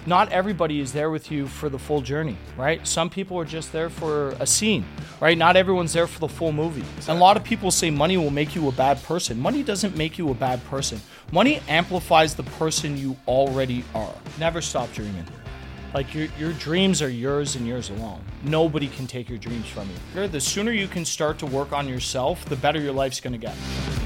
not everybody is there with you for the full journey, right? Some people are just there for a scene, right? Not everyone's there for the full movie. And a lot of people say money will make you a bad person. Money doesn't make you a bad person. Money amplifies the person you already are. Never stop dreaming. Like, your dreams are yours and yours alone. Nobody can take your dreams from you. The sooner you can start to work on yourself, the better your life's gonna get.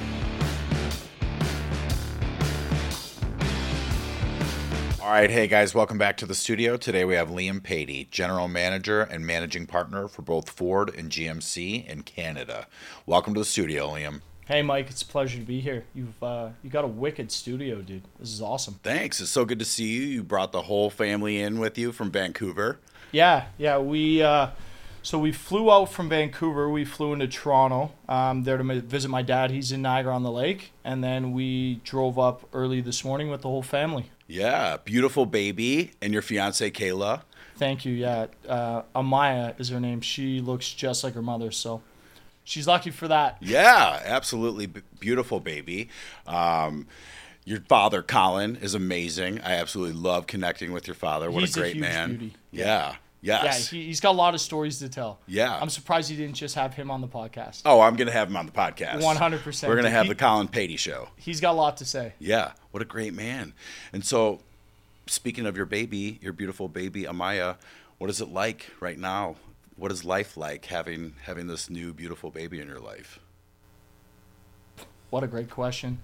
All right, hey guys, welcome back to the studio. Today we have Liam Patey, General Manager and Managing Partner for both Ford and GMC in Canada. Welcome to the studio, Liam. Hey Mike, it's a pleasure to be here. You got a wicked studio, dude. This is awesome. Thanks. It's so good to see you. You brought the whole family in with you from Vancouver. Yeah. So we flew out from Vancouver. We flew into Toronto there to visit my dad. He's in Niagara-on-the-Lake. And then we drove up early this morning with the whole family. Yeah, beautiful baby. And your fiance, Kayla. Thank you, yeah. Amaya is her name. She looks just like her mother, so she's lucky for that. Yeah, absolutely beautiful baby. Your father, Colin, is amazing. I absolutely love connecting with your father. What He's a great huge man. Beauty. Yeah. Yes. Yeah, he's got a lot of stories to tell. Yeah. I'm surprised you didn't just have him on the podcast. Oh, I'm going to have him on the podcast. 100%. We're going to have the Colin Patey Show. He's got a lot to say. Yeah. What a great man. And so, speaking of your baby, your beautiful baby, Amaya, what is it like right now? What is life like having this new beautiful baby in your life? What a great question.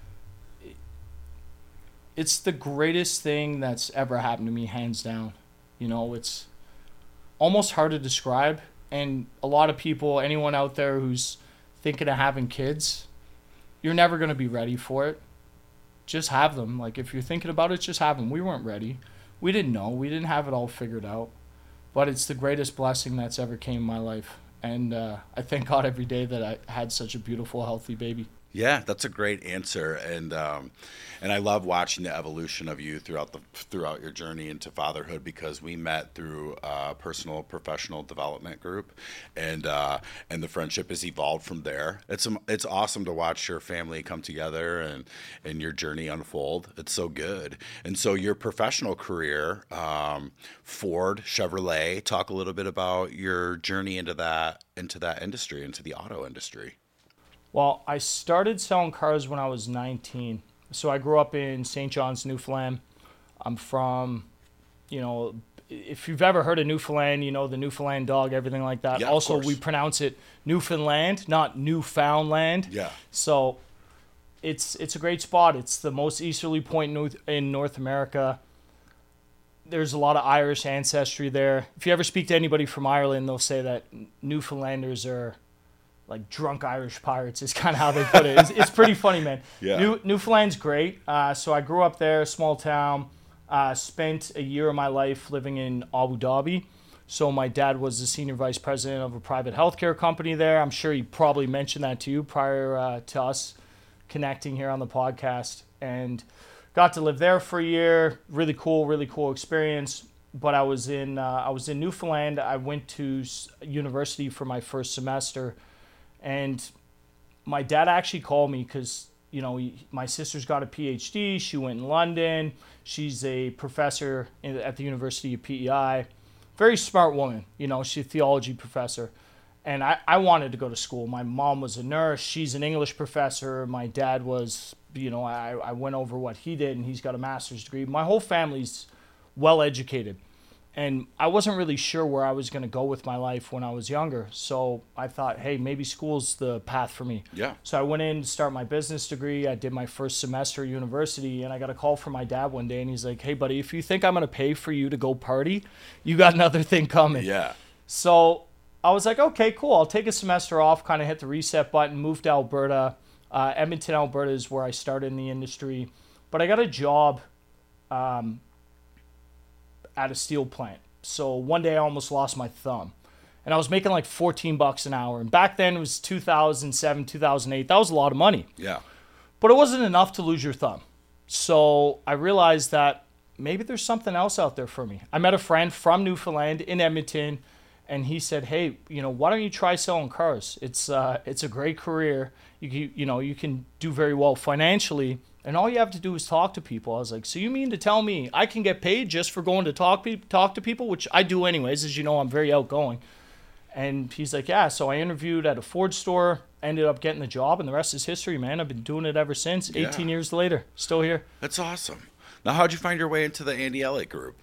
It's the greatest thing that's ever happened to me, hands down. You know, it's almost hard to describe. And a lot of people, anyone out there who's thinking of having kids, you're never going to be ready for it. Just have them. Like, if you're thinking about it, just have them. We weren't ready. We didn't know. We didn't have it all figured out. But it's the greatest blessing that's ever came in my life. And I thank God every day that I had such a beautiful, healthy baby. Yeah, that's a great answer, and I love watching the evolution of you throughout your journey into fatherhood, because we met through a personal professional development group, and the friendship has evolved from there. It's awesome to watch your family come together and your journey unfold. It's so good. And so your professional career, Ford, Chevrolet. Talk a little bit about your journey into that industry, into the auto industry. Well, I started selling cars when I was 19. So I grew up in St. John's, Newfoundland. I'm from, if you've ever heard of Newfoundland, the Newfoundland dog, everything like that. Yeah, also, of course. we pronounce it Newfoundland, not Newfoundland. Yeah. So it's a great spot. It's the most easterly point in North America. There's a lot of Irish ancestry there. If you ever speak to anybody from Ireland, they'll say that Newfoundlanders are like drunk Irish pirates is kind of how they put it. It's pretty funny, man. Yeah. Newfoundland's great. So I grew up there, small town. Spent a year of my life living in Abu Dhabi. So my dad was the senior vice president of a private healthcare company there. I'm sure he probably mentioned that to you prior to us connecting here on the podcast. And got to live there for a year. Really cool experience. But I was in Newfoundland. I went to university for my first semester. And my dad actually called me because, my sister's got a PhD. She went in London. She's a professor at the University of PEI. Very smart woman. She's a theology professor. And I wanted to go to school. My mom was a nurse. She's an English professor. My dad was, I went over what he did, and he's got a master's degree. My whole family's well educated. And I wasn't really sure where I was going to go with my life when I was younger. So I thought, hey, maybe school's the path for me. Yeah. So I went in to start my business degree. I did my first semester at university, and I got a call from my dad one day, and he's like, hey, buddy, if you think I'm going to pay for you to go party, you got another thing coming. Yeah. So I was like, okay, cool. I'll take a semester off, kind of hit the reset button, moved to Alberta. Edmonton, Alberta is where I started in the industry. But I got a job at a steel plant. So one day I almost lost my thumb. And I was making like $14 an hour. And back then it was 2007, 2008. That was a lot of money. Yeah. But it wasn't enough to lose your thumb. So I realized that maybe there's something else out there for me. I met a friend from Newfoundland in Edmonton, and he said, hey, why don't you try selling cars? It's a great career. You can do very well financially, And all you have to do is talk to people. I was like, so you mean to tell me I can get paid just for going to talk to people, which I do anyways. As you know, I'm very outgoing. And he's like, yeah. So I interviewed at a Ford store, ended up getting the job, and the rest is history, man. I've been doing it ever since. 18 years later, still here. That's awesome. Now, how'd you find your way into the Andy Elliott Group?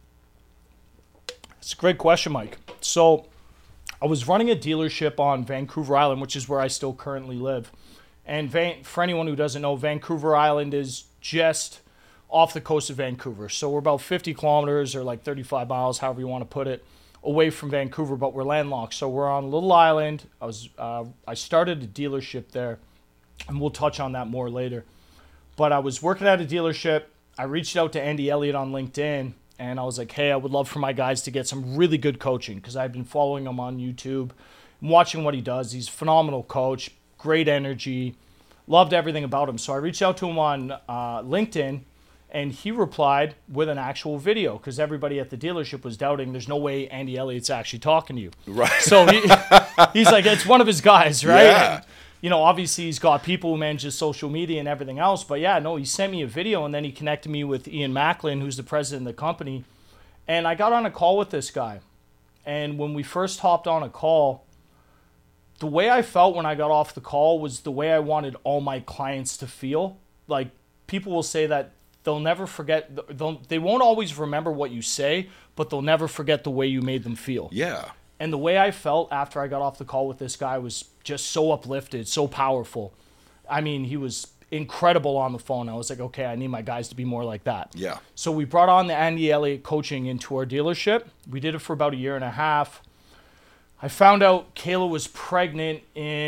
It's a great question, Mike. So I was running a dealership on Vancouver Island, which is where I still currently live. And for anyone who doesn't know, Vancouver Island is just off the coast of Vancouver. So we're about 50 kilometers or like 35 miles, however you want to put it, away from Vancouver, but we're landlocked. So we're on a little island. I started a dealership there, and we'll touch on that more later. But I was working at a dealership. I reached out to Andy Elliott on LinkedIn, and I was like, hey, I would love for my guys to get some really good coaching because I've been following him on YouTube and watching what he does. He's a phenomenal coach, great energy, loved everything about him. So I reached out to him on LinkedIn, and he replied with an actual video because everybody at the dealership was doubting there's no way Andy Elliott's actually talking to you. Right. So he's like, it's one of his guys, right? Yeah. And, you know, obviously he's got people who manage social media and everything else. But yeah, no, he sent me a video, and then he connected me with Ian Macklin, who's the president of the company. And I got on a call with this guy. And when we first hopped on a call, the way I felt when I got off the call was the way I wanted all my clients to feel. Like, people will say that they'll never forget, they won't always remember what you say, but they'll never forget the way you made them feel. Yeah. And the way I felt after I got off the call with this guy was just so uplifted, so powerful. I mean, he was incredible on the phone. I was like, okay, I need my guys to be more like that. Yeah. So we brought on the Andy Elliott coaching into our dealership. We did it for about a year and a half. I found out Kayla was pregnant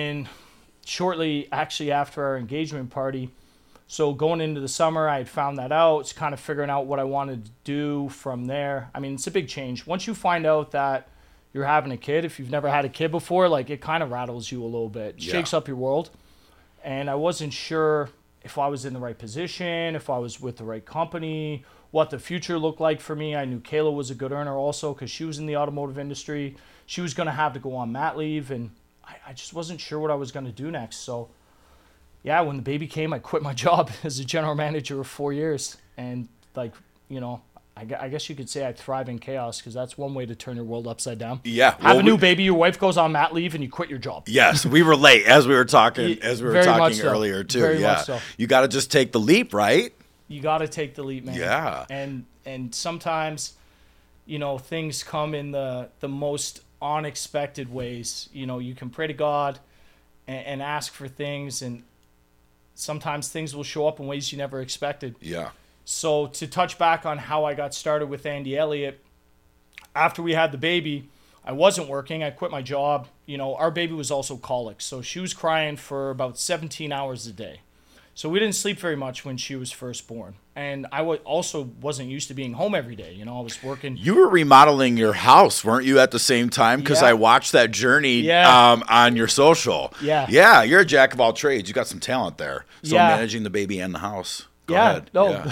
shortly actually after our engagement party. So going into the summer, I had found that out. It's kind of figuring out what I wanted to do from there. I mean, it's a big change. Once you find out that you're having a kid, if you've never had a kid before, like, it kind of rattles you a little bit. It shakes up your world. And I wasn't sure if I was in the right position, if I was with the right company, what the future looked like for me. I knew Kayla was a good earner also because she was in the automotive industry. She was going to have to go on mat leave, and I just wasn't sure what I was going to do next. So, yeah, when the baby came, I quit my job as a general manager of 4 years. And, like, you know, I guess you could say I thrive in chaos because that's one way to turn your world upside down. Yeah. Have a new baby, your wife goes on mat leave, and you quit your job. Yes, we relate as we were talking earlier too. Very yeah. much so. You got to just take the leap, right? You got to take the leap, man. Yeah. And sometimes, you know, things come in the most unexpected ways. You know, you can pray to God and ask for things, and sometimes things will show up in ways you never expected. Yeah. So to touch back on how I got started with Andy Elliott, after we had the baby, I wasn't working. I quit my job. You know, our baby was also colic, so she was crying for about 17 hours a day. So we didn't sleep very much when she was first born. And I also wasn't used to being home every day. You know, I was working. You were remodeling your house, weren't you, at the same time? Because Yeah. I watched that journey on your social. Yeah. Yeah, you're a jack of all trades. You got some talent there. So Yeah. managing the baby and the house. Go ahead. No. Yeah.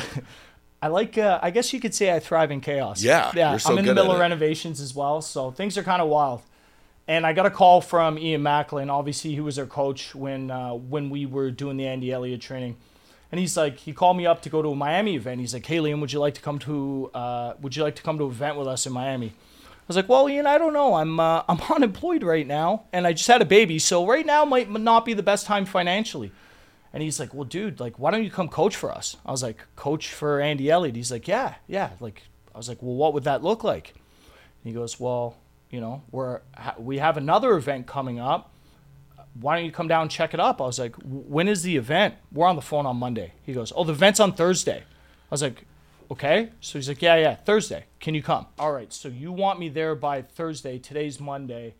I like, I guess you could say I thrive in chaos. Yeah, you're so I'm in the good middle at of it. renovations as well, so things are kind of wild. And I got a call from Ian Macklin. Obviously, he was our coach when we were doing the Andy Elliott training. And he's like, he called me up to go to a Miami event. He's like, hey, Liam, would you like to come to an event with us in Miami? I was like, well, Ian, I don't know. I'm unemployed right now, and I just had a baby, so right now might not be the best time financially. And he's like, well, dude, like, why don't you come coach for us? I was like, coach for Andy Elliott? He's like, yeah. Like, I was like, well, what would that look like? And he goes, well, you know, we have another event coming up. Why don't you come down and check it up? I was like, when is the event? We're on the phone on Monday. He goes, oh, the event's on Thursday. I was like, okay. So he's like, yeah, Thursday. Can you come? All right, so you want me there by Thursday. Today's Monday.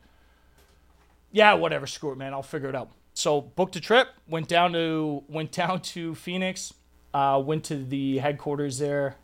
Yeah, whatever. Screw it, man. I'll figure it out. So booked a trip, went down to Phoenix, went to the headquarters there,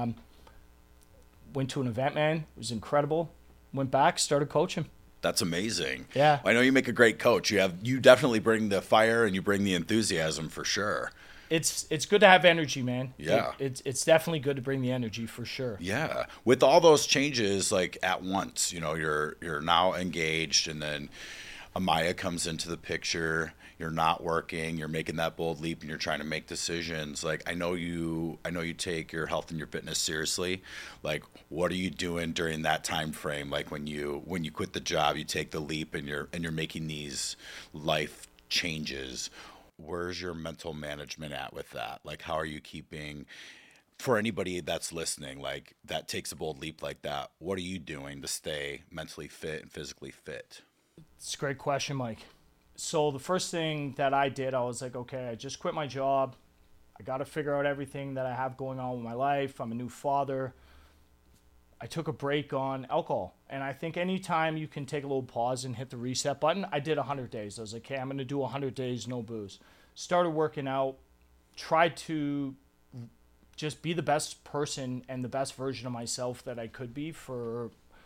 went to an event, man. It was incredible. Went back, started coaching. That's amazing. Yeah. I know you make a great coach. You definitely bring the fire and you bring the enthusiasm for sure. It's good to have energy, man. Yeah. It's definitely good to bring the energy for sure. Yeah. With all those changes like at once, you know, you're now engaged, and then Amaya comes into the picture. You're not working. You're making that bold leap, and you're trying to make decisions. Like I know you take your health and your fitness seriously. Like, what are you doing during that time frame? Like when you quit the job, you take the leap, and you're making these life changes. Where's your mental management at with that? Like, how are you keeping? For anybody that's listening, like that takes a bold leap like that, what are you doing to stay mentally fit and physically fit? It's a great question, Mike. So the first thing that I did, I was like, okay, I just quit my job. I got to figure out everything that I have going on with my life. I'm a new father. I took a break on alcohol. And I think anytime you can take a little pause and hit the reset button, I did 100 days. I was like, okay, I'm going to do 100 days, no booze. Started working out, tried to just be the best person and the best version of myself that I could be for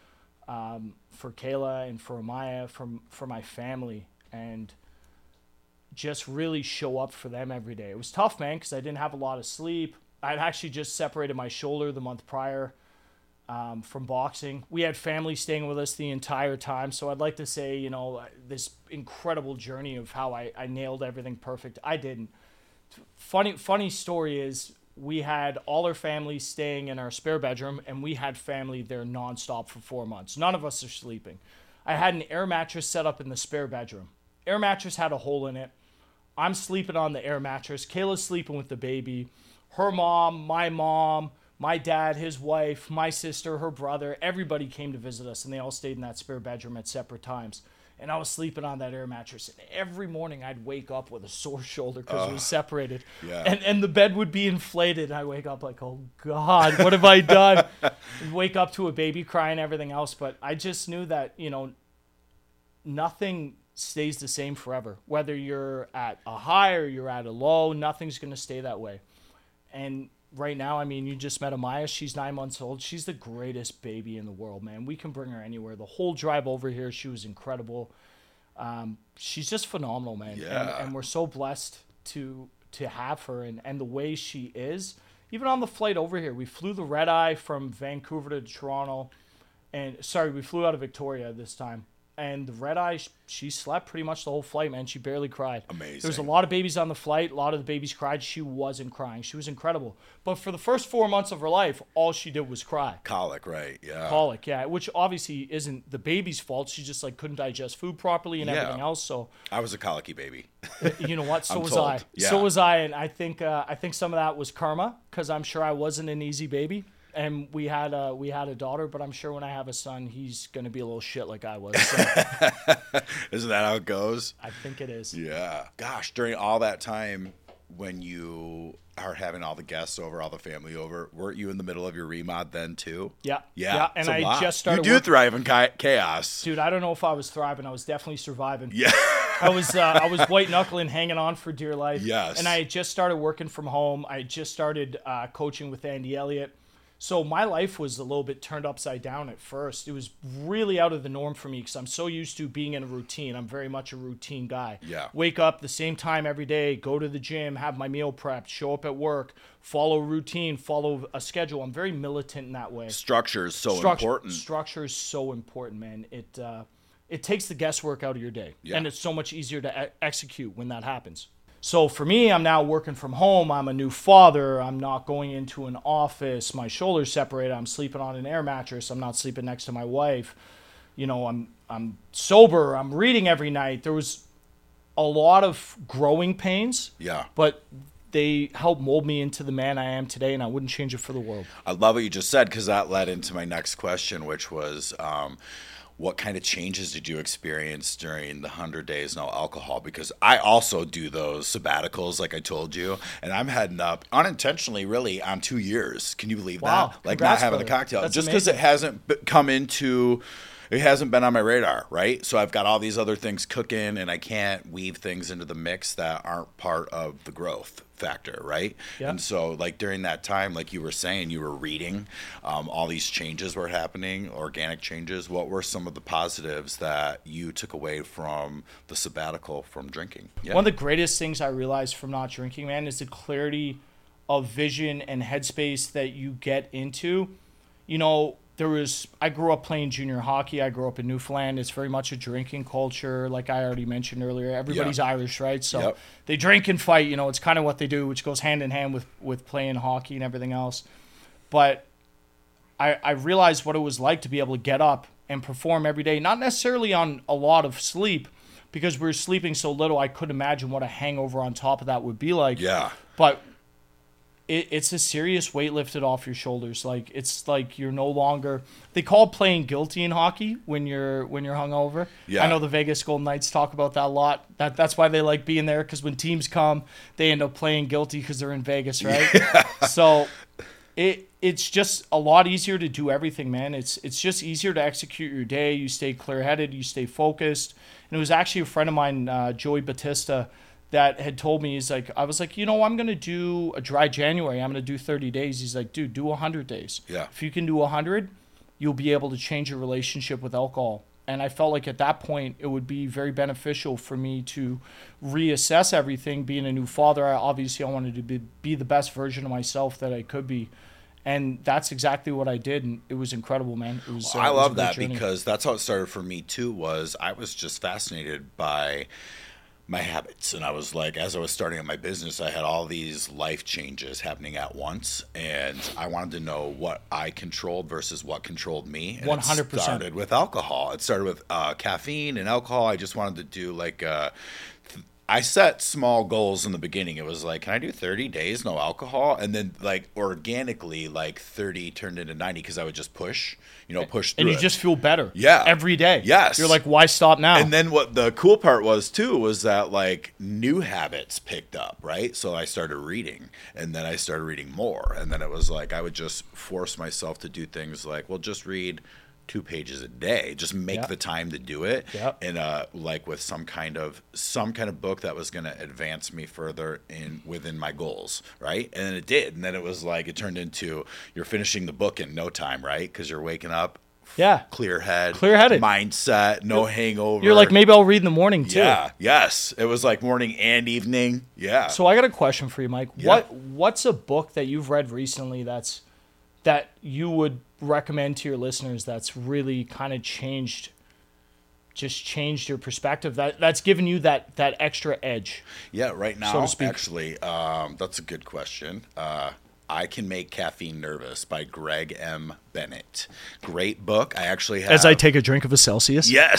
Kayla and for Amaya, for my family, and just really show up for them every day. It was tough, man, because I didn't have a lot of sleep. I'd actually just separated my shoulder the month prior from boxing. We had family staying with us the entire time, so I'd like to say, you know, this incredible journey of how I nailed everything perfect. I didn't. Funny story is, we had all our family staying in our spare bedroom, and we had family there nonstop for 4 months. None of us are sleeping. I had an air mattress set up in the spare bedroom. Air mattress had a hole in it. I'm sleeping on the air mattress. Kayla's sleeping with the baby. Her mom, my dad, his wife, my sister, her brother, everybody came to visit us, and they all stayed in that spare bedroom at separate times. And I was sleeping on that air mattress. And every morning I'd wake up with a sore shoulder because it was separated. Yeah. And the bed would be inflated. And I wake up like, oh, God, what have I done? And wake up to a baby crying and everything else. But I just knew that, you know, nothing stays the same forever. Whether you're at a high or you're at a low, nothing's going to stay that way. And right now, I mean, you just met Amaya. She's 9 months old. She's the greatest baby in the world, man. We can bring her anywhere. The whole drive over here, she was incredible. She's just phenomenal, man. Yeah. And we're so blessed to have her and the way she is. Even on the flight over here, we flew the red eye from Vancouver to Toronto. We flew out of Victoria this time. And the red eye, she slept pretty much the whole flight, man. She barely cried. Amazing. There was a lot of babies on the flight. A lot of the babies cried. She wasn't crying. She was incredible. But for the first 4 months of her life, all she did was cry. Colic, right? Yeah. Colic, yeah. Which obviously isn't the baby's fault. She just like couldn't digest food properly and everything else. So I was a colicky baby. you know what? So I'm was told. I. Yeah. So was I. And I think some of that was karma, because I'm sure I wasn't an easy baby. And we had a daughter, but I'm sure when I have a son, he's going to be a little shit like I was. So Isn't that how it goes? I think it is. Yeah. Gosh, during all that time when you are having all the guests over, all the family over, weren't you in the middle of your remod then too? Yeah. Yeah. And it's a I lot. just started. You do thrive in chaos. Dude, I don't know if I was thriving. I was definitely surviving. Yeah. I was white knuckling, hanging on for dear life. Yes. And I had just started working from home. I had just started coaching with Andy Elliott. So my life was a little bit turned upside down at first. It was really out of the norm for me because I'm so used to being in a routine. I'm very much a routine guy. Yeah. Wake up the same time every day, go to the gym, have my meal prepped, show up at work, follow a routine, follow a schedule. I'm very militant in that way. Structure is so important. Structure is so important, man. It takes the guesswork out of your day. Yeah. And it's so much easier to execute when that happens. So for me, I'm now working from home. I'm a new father. I'm not going into an office. My shoulder's separated. I'm sleeping on an air mattress. I'm not sleeping next to my wife. You know, I'm sober. I'm reading every night. There was a lot of growing pains. Yeah. But they helped mold me into the man I am today, and I wouldn't change it for the world. I love what you just said, because that led into my next question, which was what kind of changes did you experience during the 100 days no alcohol? Because I also do those sabbaticals, like I told you, and I'm heading up unintentionally, really, on 2 years. Can you believe Wow. that? Like Congrats, not having brother. a cocktail, That's just because amazing. it hasn't come into. It hasn't been on my radar, right? So I've got all these other things cooking, and I can't weave things into the mix that aren't part of the growth factor, right? Yeah. And so, like, during that time, like you were saying, you were reading, all these changes were happening, organic changes. What were some of the positives that you took away from the sabbatical from drinking? Yeah. One of the greatest things I realized from not drinking, man, is the clarity of vision and headspace that you get into. You know, I grew up playing junior hockey. I grew up in Newfoundland. It's very much a drinking culture, like I already mentioned earlier. Everybody's Irish, right? So they drink and fight. It's kind of what they do, which goes hand in hand with playing hockey and everything else. But I realized what it was like to be able to get up and perform every day, not necessarily on a lot of sleep, because we were sleeping so little. I couldn't imagine what a hangover on top of that would be like. Yeah. But it's a serious weight lifted off your shoulders. Like, it's like you're no longer. They call playing guilty in hockey when you're hungover. Yeah. I know the Vegas Golden Knights talk about that a lot. That's why they like being there, because when teams come, they end up playing guilty because they're in Vegas, right? Yeah. So it's just a lot easier to do everything, man. It's just easier to execute your day. You stay clear headed. You stay focused. And it was actually a friend of mine, Joey Batista, that had told me, I was like, I'm going to do a dry January. I'm going to do 30 days. He's like, dude, do 100 days. Yeah. If you can do 100, you'll be able to change your relationship with alcohol. And I felt like at that point, it would be very beneficial for me to reassess everything. Being a new father, I wanted to be the best version of myself that I could be. And that's exactly what I did, and it was incredible, man. It was. I love that because that's how it started for me too. Was I was just fascinated by my habits, and I was like, as I was starting up my business, I had all these life changes happening at once, and I wanted to know what I controlled versus what controlled me. And 100%. It started with alcohol. It started with caffeine and alcohol. I just wanted to do I set small goals in the beginning. It was like, can I do 30 days no alcohol? And then organically 30 turned into 90 because I would just push through and you it. Just feel better. Yeah. Every day. Yes. You're like, why stop now? And then what the cool part was too was that new habits picked up, right? So I started reading, and then I started reading more, and then it was like I would just force myself to do things just read 2 pages a day, just make the time to do it. Yep. And with some kind of book that was going to advance me further within my goals, right? And then it did. And then it was it turned into you're finishing the book in no time, right? Because you're waking up clear-headed mindset, no hangover. You're like, maybe I'll read in the morning too. Yeah, yes. It was like morning and evening. Yeah. So I got a question for you, Mike. Yeah. What's a book that you've read recently that you would recommend to your listeners that's really kind of changed your perspective, that's given you that extra edge? Yeah, right now, so to speak. Actually, that's a good question. I Can Make Caffeine Nervous by Greg M. Bennett. Great book. I actually have... As I take a drink of a Celsius? Yes.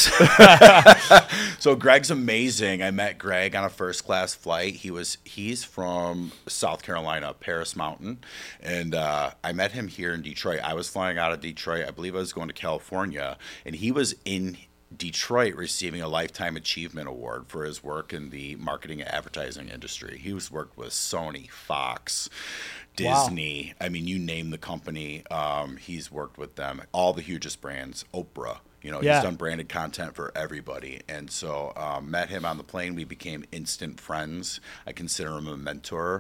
So Greg's amazing. I met Greg on a first-class flight. He's from South Carolina, Paris Mountain. And I met him here in Detroit. I was flying out of Detroit. I believe I was going to California. And he was in Detroit receiving a Lifetime Achievement Award for his work in the marketing and advertising industry. He's worked with Sony, Fox, Disney. Wow. I mean, you name the company, he's worked with them. All the hugest brands, Oprah. He's done branded content for everybody. And so met him on the plane. We became instant friends. I consider him a mentor.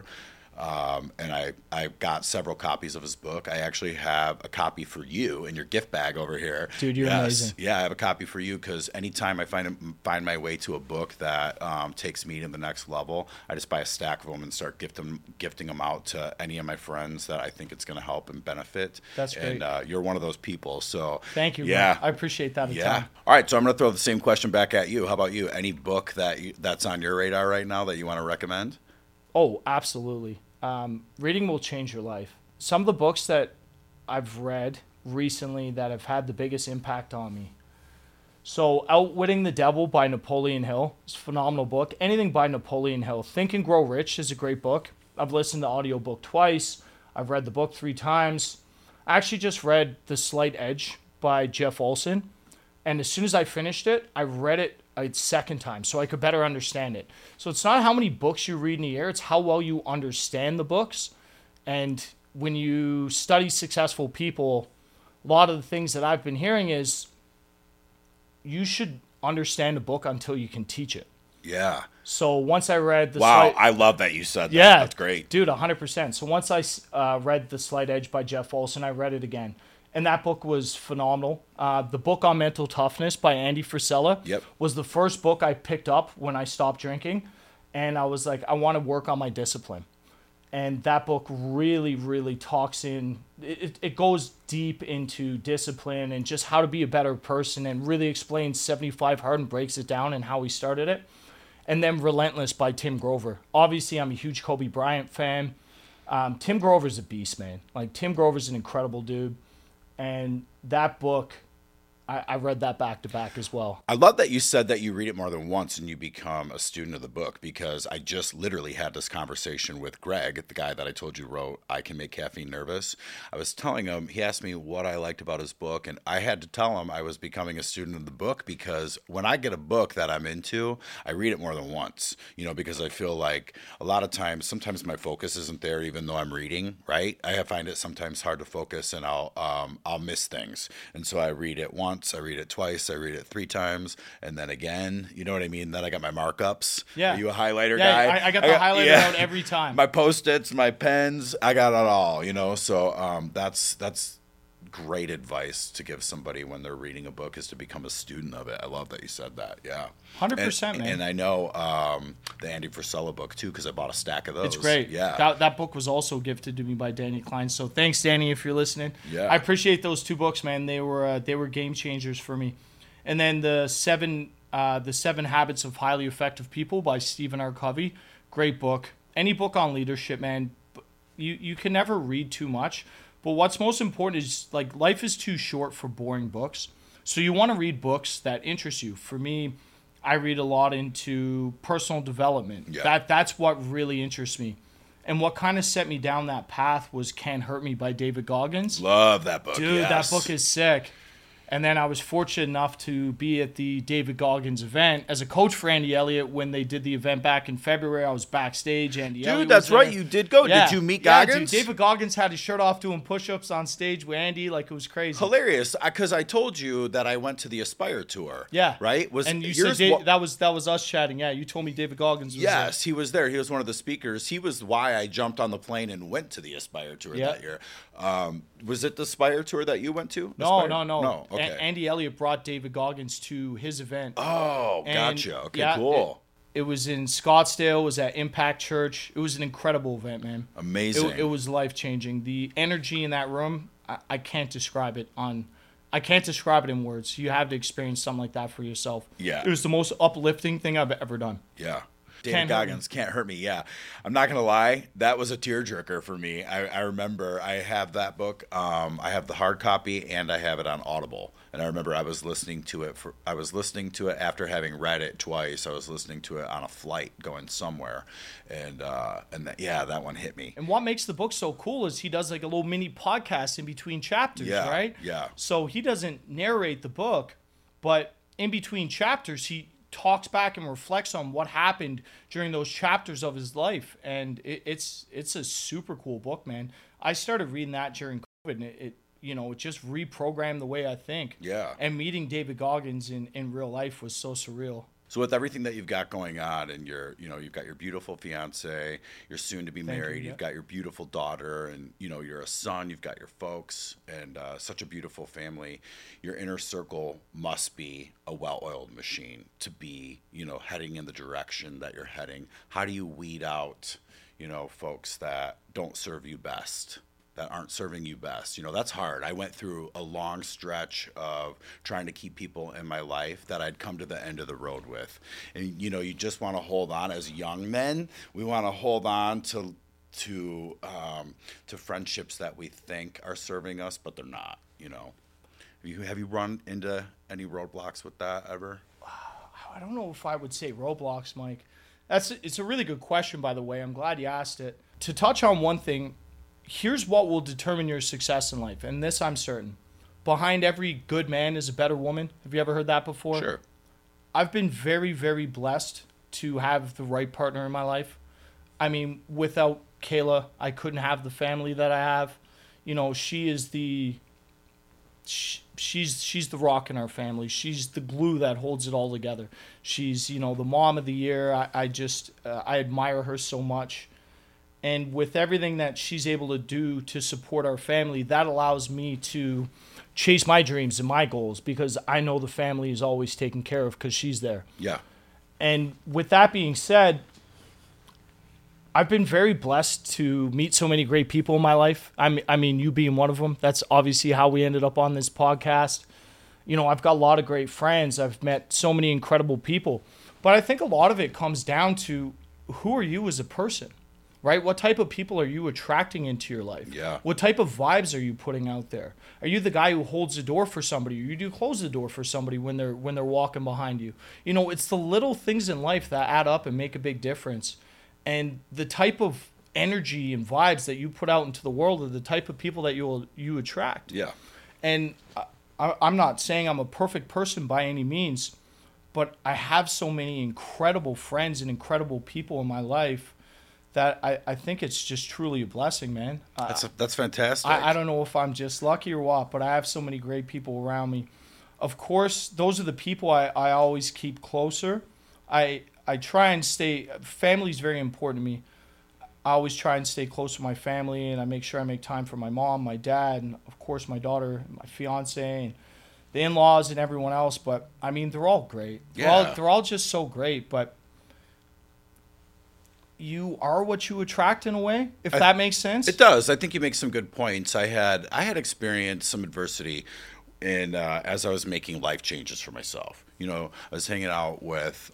And I got several copies of his book. I actually have a copy for you in your gift bag over here. Dude, you're amazing. Yeah, I have a copy for you because anytime I find my way to a book that takes me to the next level, I just buy a stack of them and start gifting them out to any of my friends that I think it's going to help and benefit. That's great. And you're one of those people. So thank you. Yeah, man. I appreciate that. Yeah. All right, so I'm going to throw the same question back at you. How about you? Any book that's on your radar right now that you want to recommend? Oh, absolutely. Reading will change your life. Some of the books that I've read recently that have had the biggest impact on me. So Outwitting the Devil by Napoleon Hill is a phenomenal book. Anything by Napoleon Hill. Think and Grow Rich is a great book. I've listened to the audiobook twice. I've read the book 3 times. I actually just read The Slight Edge by Jeff Olson. And as soon as I finished it, I read it a second time so I could better understand it. So it's not how many books you read in a year, it's how well you understand the books. And when you study successful people, a lot of the things that I've been hearing is you should understand a book until you can teach it. Yeah. So once I read the I love that you said that. Yeah, that's great. Dude, 100%. So once I read The Slight Edge by Jeff Olson, I read it again. And that book was phenomenal. The book on mental toughness by Andy Frisella was the first book I picked up when I stopped drinking. And I was like, I want to work on my discipline. And that book really, really talks it goes deep into discipline and just how to be a better person, and really explains 75 Hard and breaks it down and how he started it. And then Relentless by Tim Grover. Obviously, I'm a huge Kobe Bryant fan. Tim Grover's a beast, man. Like, Tim Grover's an incredible dude. And that book, I read that back to back as well. I love that you said that you read it more than once and you become a student of the book, because I just literally had this conversation with Greg, the guy that I told you wrote I Can Make Caffeine Nervous. I was telling him, he asked me what I liked about his book, and I had to tell him I was becoming a student of the book, because when I get a book that I'm into, I read it more than once, because I feel like a lot of times, sometimes my focus isn't there even though I'm reading, right? I find it sometimes hard to focus, and I'll miss things. And so I read it once, I read it twice, I read it 3 times, and then again, you know what I mean? Then I got my markups. Yeah. Are you a highlighter guy? Yeah, I got the highlighter out every time. My Post-its, my pens, I got it all, So that's great advice to give somebody when they're reading a book, is to become a student of it. I love that you said that. Yeah. 100%, man. And I know the Andy Frisella book, too, because I bought a stack of those. It's great. Yeah. That book was also gifted to me by Danny Klein. So thanks, Danny, if you're listening. Yeah. I appreciate those 2 books, man. They were game changers for me. And then the seven Habits of Highly Effective People by Stephen R. Covey. Great book. Any book on leadership, man. You can never read too much. But what's most important is, like, life is too short for boring books. So you want to read books that interest you. For me, I read a lot into personal development. Yeah. That's what really interests me. And what kind of set me down that path was Can't Hurt Me by David Goggins. Love that book. Dude, yes. That book is sick. And then I was fortunate enough to be at the David Goggins event as a coach for Andy Elliott when they did the event back in February. I was backstage. Andy Elliott that's was right. there. You did go. Yeah. Did you meet Yeah, Goggins? dude, David Goggins had his shirt off doing push-ups on stage with Andy. Like, it was crazy. Hilarious, because I told you that I went to the Aspire tour. Yeah. Right? And you said that was us chatting. Yeah, you told me David Goggins was there. Yes, he was there. He was one of the speakers. He was why I jumped on the plane and went to the Aspire tour that year. Was it the Aspire tour that you went to? No. No, okay. Andy Elliott brought David Goggins to his event. Oh, And, gotcha. Okay, yeah, cool. It was in Scottsdale. It was at Impact Church. It was an incredible event, man. Amazing. It was life-changing. The energy in that room, I can't describe it I can't describe it in words. You have to experience something like that for yourself. Yeah. It was the most uplifting thing I've ever done. Yeah. David Goggins, Can't Hurt Me. Yeah. I'm not going to lie. That was a tearjerker for me. I remember I have that book. I have the hard copy and I have it on Audible. And I remember I was listening to it after having read it twice. I was listening to it on a flight going somewhere. And that one hit me. And what makes the book so cool is he does like a little mini podcast in between chapters, right? Yeah. So he doesn't narrate the book, but in between chapters, he talks back and reflects on what happened during those chapters of his life, and it's a super cool book, man. I started reading that during COVID, and it just reprogrammed the way I think. Yeah. And meeting David Goggins in real life was so surreal. So with everything that you've got going on, and you've got your beautiful fiance, you're soon to be married, you've got your beautiful daughter, and you're a son, you've got your folks, and such a beautiful family. Your inner circle must be a well-oiled machine to be, heading in the direction that you're heading. How do you weed out, folks that don't serve you best? That aren't serving you best. That's hard. I went through a long stretch of trying to keep people in my life that I'd come to the end of the road with. And, you just want to hold on as young men. We want to hold on to friendships that we think are serving us, but they're not, Have you run into any roadblocks with that ever? I don't know if I would say roadblocks, Mike. It's a really good question, by the way. I'm glad you asked it. To touch on one thing, here's what will determine your success in life, and this I'm certain. Behind every good man is a better woman. Have you ever heard that before? Sure. I've been very, very blessed to have the right partner in my life. I mean, without Kayla, I couldn't have the family that I have. She is she's the rock in our family. She's the glue that holds it all together. She's, the mom of the year. I admire her so much. And with everything that she's able to do to support our family, that allows me to chase my dreams and my goals, because I know the family is always taken care of because she's there. Yeah. And with that being said, I've been very blessed to meet so many great people in my life. I mean, you being one of them. That's obviously how we ended up on this podcast. I've got a lot of great friends. I've met so many incredible people. But I think a lot of it comes down to who are you as a person, right? What type of people are you attracting into your life? Yeah. What type of vibes are you putting out there? Are you the guy who holds the door for somebody, or you do close the door for somebody when they're walking behind you? It's the little things in life that add up and make a big difference. And the type of energy and vibes that you put out into the world are the type of people that you attract. Yeah. And I'm not saying I'm a perfect person by any means, but I have so many incredible friends and incredible people in my life that I think it's just truly a blessing, man. That's fantastic. I don't know if I'm just lucky or what, but I have so many great people around me. Of course, those are the people I always keep closer. I try and stay. Family is very important to me. I always try and stay close to my family, and I make sure I make time for my mom, my dad, and of course my daughter, my fiance, and the in-laws and everyone else. But I mean, they're all great. They're all just so great. But you are what you attract in a way, if that makes sense. It does. I think you make some good points. I had experienced some adversity in as I was making life changes for myself. I was hanging out with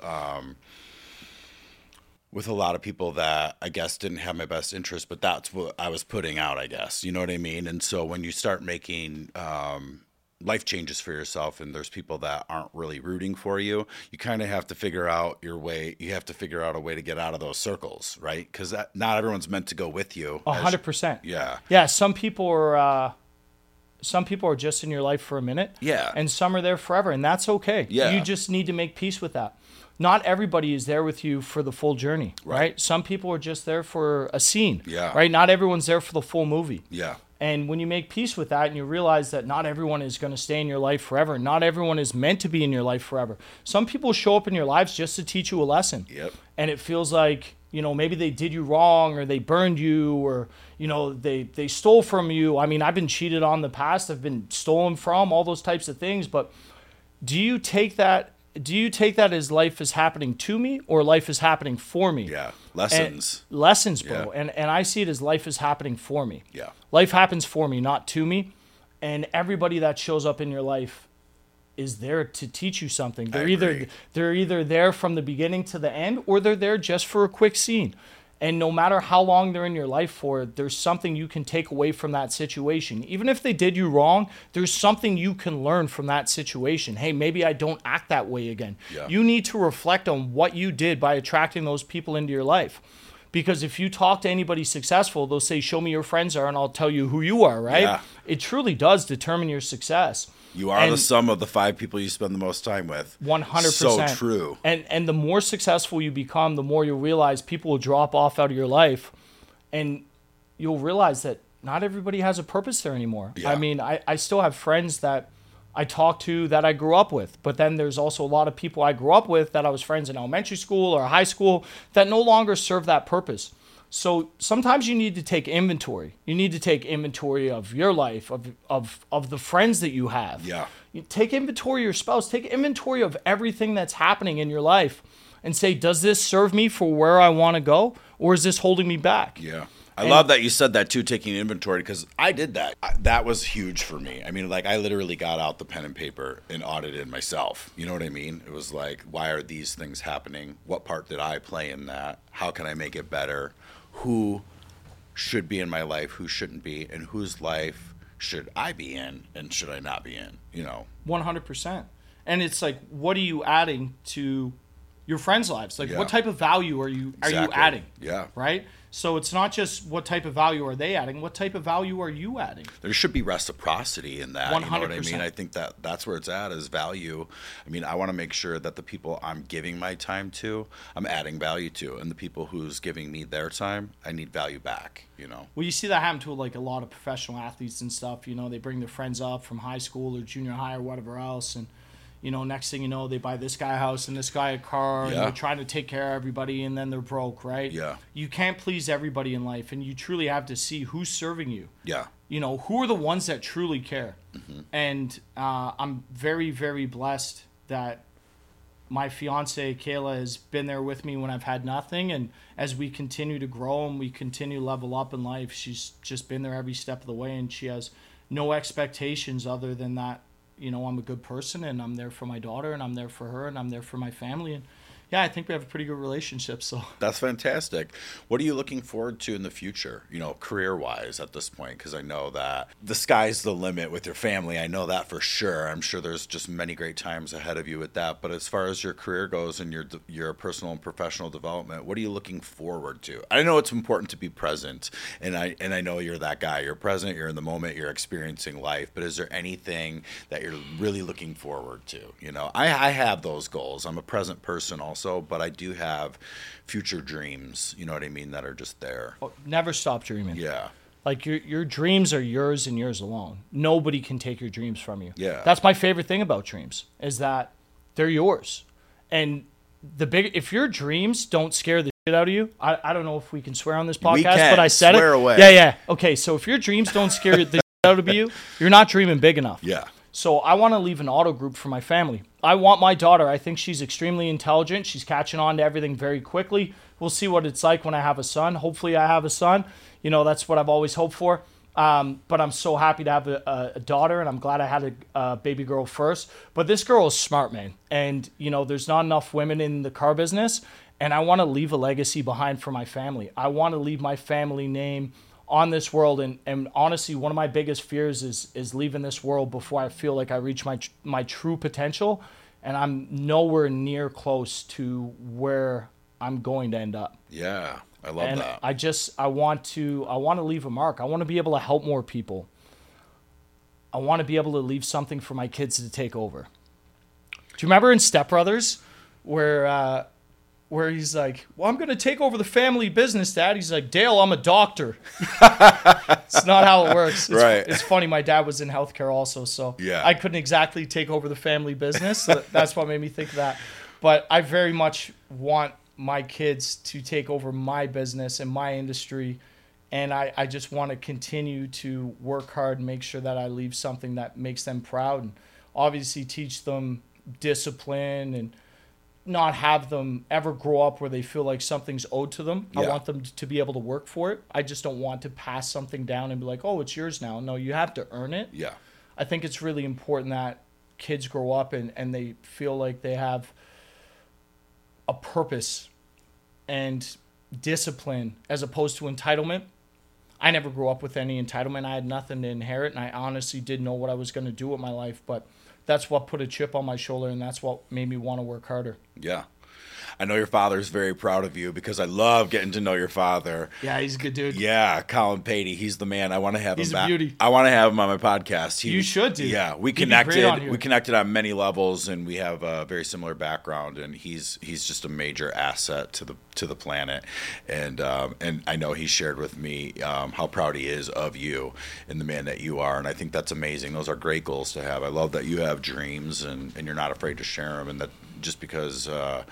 a lot of people that I guess didn't have my best interest, but that's what I was putting out, I guess. You know what I mean? And so when you start making life changes for yourself and there's people that aren't really rooting for you, you kind of have to figure out your way. You have to figure out a way to get out of those circles, right? Because not everyone's meant to go with you. 100%. Yeah. Yeah, some people are just in your life for a minute. Yeah. And some are there forever, and that's okay. Yeah. You just need to make peace with that. Not everybody is there with you for the full journey, right? Some people are just there for a scene, right? Not everyone's there for the full movie. Yeah. And when you make peace with that and you realize that not everyone is going to stay in your life forever, not everyone is meant to be in your life forever. Some people show up in your lives just to teach you a lesson. Yep. And it feels like, maybe they did you wrong, or they burned you, or, they stole from you. I mean, I've been cheated on in the past. I've been stolen from, all those types of things. But do you take that as life is happening to me, or life is happening for me? Yeah. Lessons. Lessons, bro. Yeah. And I see it as life is happening for me. Yeah. Life happens for me, not to me. And everybody that shows up in your life is there to teach you something. They're either there from the beginning to the end, or they're there just for a quick scene. And no matter how long they're in your life for, there's something you can take away from that situation. Even if they did you wrong, there's something you can learn from that situation. Hey, maybe I don't act that way again. Yeah. You need to reflect on what you did by attracting those people into your life. Because if you talk to anybody successful, they'll say, show me your friends are, and I'll tell you who you are, right? Yeah. It truly does determine your success. You are the sum of the 5 people you spend the most time with. 100%. So true. And the more successful you become, the more you'll realize people will drop off out of your life. And you'll realize that not everybody has a purpose there anymore. Yeah. I mean, I still have friends that I talk to that I grew up with. But then there's also a lot of people I grew up with that I was friends in elementary school or high school that no longer serve that purpose. So sometimes you need to take inventory. You need to take inventory of your life, of the friends that you have. Yeah. You take inventory of your spouse. Take inventory of everything that's happening in your life and say, does this serve me for where I want to go, or is this holding me back? Yeah. I love that you said that too, taking inventory, because I did that. That was huge for me. I mean, like, I literally got out the pen and paper and audited myself. You know what I mean? It was like, why are these things happening? What part did I play in that? How can I make it better? Who should be in my life, who shouldn't be, and whose life should I be in and should I not be in, 100%. And it's like, what are you adding to your friends' lives? Like, what type of value are you adding? Yeah. Right? So it's not just what type of value are they adding, what type of value are you adding? There should be reciprocity in that. 100%. You know what I mean? I think that's where it's at, is value. I mean, I want to make sure that the people I'm giving my time to, I'm adding value to. And the people who's giving me their time, I need value back, Well, you see that happen to like a lot of professional athletes and stuff. They bring their friends up from high school or junior high or whatever else. And, next thing you know, they buy this guy a house and this guy a car, and they're trying to take care of everybody, and then they're broke, right? Yeah. You can't please everybody in life, and you truly have to see who's serving you. Yeah. Who are the ones that truly care. Mm-hmm. And I'm very, very blessed that my fiance Kayla has been there with me when I've had nothing, and as we continue to grow and we continue to level up in life, she's just been there every step of the way, and she has no expectations other than that, I'm a good person and I'm there for my daughter and I'm there for her and I'm there for my family. And yeah, I think we have a pretty good relationship. So That's fantastic. What are you looking forward to in the future, career-wise at this point? Because I know that the sky's the limit with your family. I know that for sure. I'm sure there's just many great times ahead of you with that. But as far as your career goes and your personal and professional development, what are you looking forward to? I know it's important to be present, and I know you're that guy. You're present, you're in the moment, you're experiencing life. But is there anything that you're really looking forward to? I have those goals. I'm a present person also, but I do have future dreams, you know what I mean, that are just there. never stop dreaming. Yeah. Like your dreams are yours and yours alone. Nobody can take your dreams from you. Yeah. That's my favorite thing about dreams is that they're yours. And if your dreams don't scare the shit out of you, I don't know if we can swear on this podcast, We can. but I said Swear it. away. Yeah. Okay, so if your dreams don't scare the shit out of you, you're not dreaming big enough. Yeah. So I want to leave an auto group for my family. I want my daughter. I think she's extremely intelligent. She's catching on to everything very quickly. We'll see what it's like when I have a son. Hopefully I have a son. That's what I've always hoped for. But I'm so happy to have a daughter, and I'm glad I had a baby girl first. But this girl is smart, man. And, there's not enough women in the car business, and I want to leave a legacy behind for my family. I want to leave my family name on this world, and honestly, one of my biggest fears is leaving this world before I feel like I reach my true potential, and I'm nowhere near close to where I'm going to end up. Yeah. I love that. I want to leave a mark. I want to be able to help more people. I want to be able to leave something for my kids to take over. Do you remember in Step Brothers where he's like, well, I'm going to take over the family business, Dad. He's like, Dale, I'm a doctor. It's not how it works. Right. It's funny. My dad was in healthcare also, so Yeah. I couldn't exactly take over the family business. So that's what made me think of that. But I very much want my kids to take over my business and my industry. And I just want to continue to work hard and make sure that I leave something that makes them proud, and obviously teach them discipline and not have them ever grow up where they feel like something's owed to them. Yeah. I want them to be able to work for it. I just don't want to pass something down and be like, oh, it's yours now. No, you have to earn it. Yeah. I think it's really important that kids grow up and they feel like they have a purpose and discipline as opposed to entitlement. I never grew up with any entitlement. I had nothing to inherit, and I honestly didn't know what I was going to do with my life, but that's what put a chip on my shoulder, and that's what made me want to work harder. Yeah. I know your father's very proud of you because I love getting to know your father. Yeah, he's a good dude. Yeah, Colin Patey, he's the man. I want to have He's him a back. beauty. I want to have him on my podcast. You should, dude. Yeah, we He'd be great on connected. here. We connected on many levels, and we have a very similar background. And he's just a major asset to the planet. And I know he shared with me how proud he is of you and the man that you are. And I think that's amazing. Those are great goals to have. I love that you have dreams and you're not afraid to share them. And that just because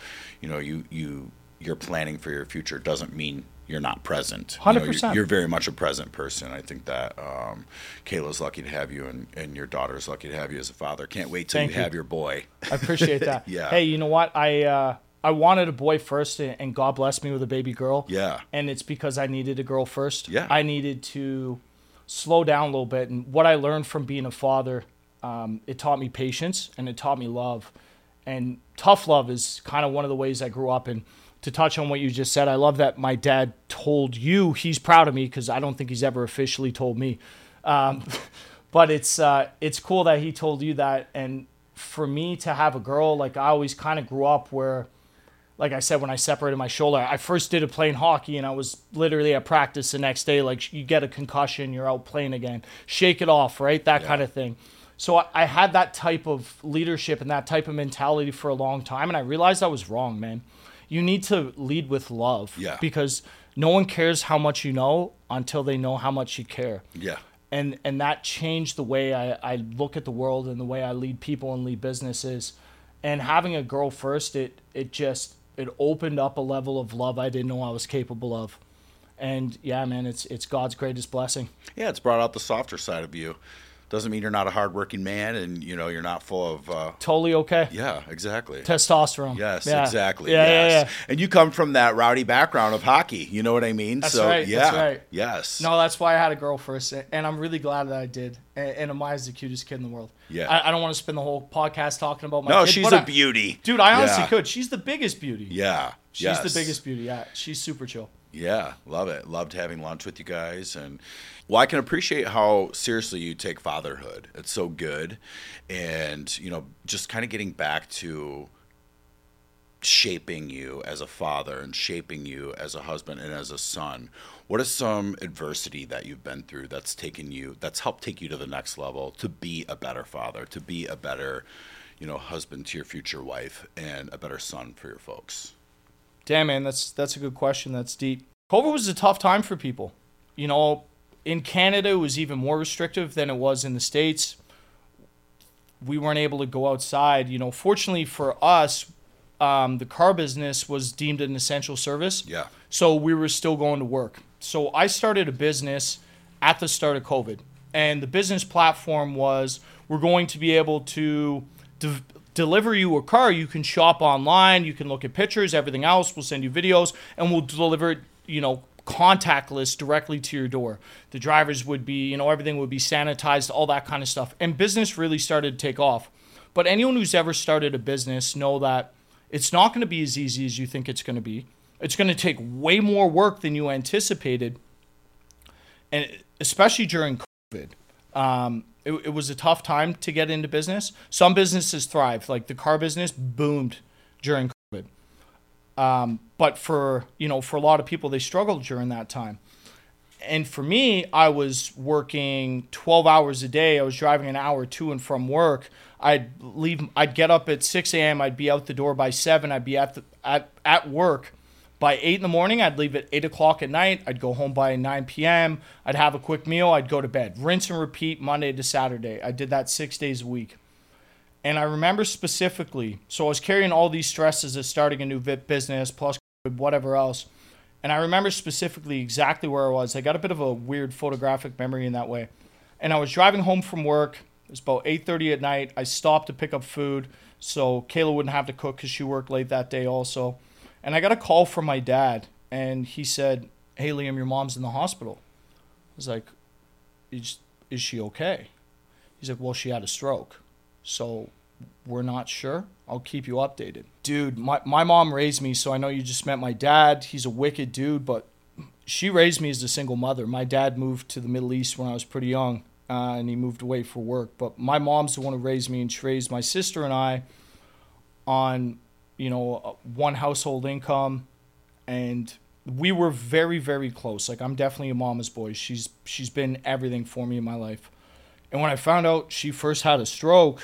you're planning for your future doesn't mean you're not present. 100%. You're very much a present person. I think that Kayla's lucky to have you, and your daughter's lucky to have you as a father. Can't wait till Thank you you. have your boy. I appreciate that. Yeah. Hey, you know what? I wanted a boy first, and God blessed me with a baby girl. Yeah. And it's because I needed a girl first. Yeah. I needed to slow down a little bit. And what I learned from being a father, it taught me patience and it taught me love. And tough love is kind of one of the ways I grew up. And to touch on what you just said, I love that my dad told you he's proud of me, because I don't think he's ever officially told me. But it's cool that he told you that. And for me to have a girl, like I always kind of grew up where, like I said, when I separated my shoulder, I first did it playing hockey, and I was literally at practice the next day. Like, you get a concussion, you're out playing again. Shake it off, right? That kind of thing. So I had that type of leadership and that type of mentality for a long time, and I realized I was wrong, man. You need to lead with love. Yeah. Because no one cares how much you know until they know how much you care. Yeah. And that changed the way I look at the world and the way I lead people and lead businesses. And having a girl first, it opened up a level of love I didn't know I was capable of. And yeah, man, it's God's greatest blessing. Yeah, it's brought out the softer side of you. doesn't mean you're not a hardworking man, and you're not full of. Totally okay. Yeah, exactly. Testosterone. Yes, Yeah. exactly. Yeah, yes. yeah. And you come from that rowdy background of hockey. You know what I mean? That's so right. yeah, That's right. yes. No, that's why I had a girl first, and I'm really glad that I did. And Amaya's the cutest kid in the world. Yeah. I don't want to spend the whole podcast talking about my No, kid. she's but a beauty. Dude, I honestly Yeah. could. She's the biggest beauty. Yeah. She's yes. the biggest beauty. Yeah, she's super chill. Yeah, love it. Loved having lunch with you guys. And well, I can appreciate how seriously you take fatherhood. It's so good. And, just kind of getting back to shaping you as a father and shaping you as a husband and as a son. What is some adversity that you've been through that's helped take you to the next level to be a better father, to be a better, husband to your future wife and a better son for your folks? Damn, man, that's a good question. That's deep. COVID was a tough time for people. In Canada, it was even more restrictive than it was in the States. We weren't able to go outside. Fortunately for us, the car business was deemed an essential service. Yeah. So we were still going to work. So I started a business at the start of COVID. And the business platform was, we're going to be able to deliver you a car. You can shop online, you can look at pictures, everything else. We'll send you videos, and we'll deliver it, contactless directly to your door. The drivers would be, everything would be sanitized, all that kind of stuff. And business really started to take off. But anyone who's ever started a business know that it's not going to be as easy as you think it's going to be. It's going to take way more work than you anticipated. And especially during COVID. It was a tough time to get into business. Some businesses thrived, like the car business boomed during COVID. But for a lot of people, they struggled during that time. And for me, I was working 12 hours a day. I was driving an hour to and from work. I'd get up at 6 a.m. I'd be out the door by 7. I'd be at work by 8 in the morning. I'd leave at 8 o'clock at night. I'd go home by 9 p.m. I'd have a quick meal. I'd go to bed. Rinse and repeat Monday to Saturday. I did that 6 days a week. And I remember specifically, so I was carrying all these stresses of starting a new business, plus whatever else. And I remember specifically exactly where I was. I got a bit of a weird photographic memory in that way. And I was driving home from work. It was about 8:30 at night. I stopped to pick up food so Kayla wouldn't have to cook because she worked late that day also. And I got a call from my dad, and he said, "Hey, Liam, your mom's in the hospital." I was like, is she okay? He's like, "Well, she had a stroke. So we're not sure. I'll keep you updated." Dude, my mom raised me, so I know you just met my dad. He's a wicked dude, but she raised me as a single mother. My dad moved to the Middle East when I was pretty young, and he moved away for work. But my mom's the one who raised me, and she raised my sister and I on one household income, and we were very, very close. Like, I'm definitely a mama's boy. She's been everything for me in my life. And when I found out she first had a stroke,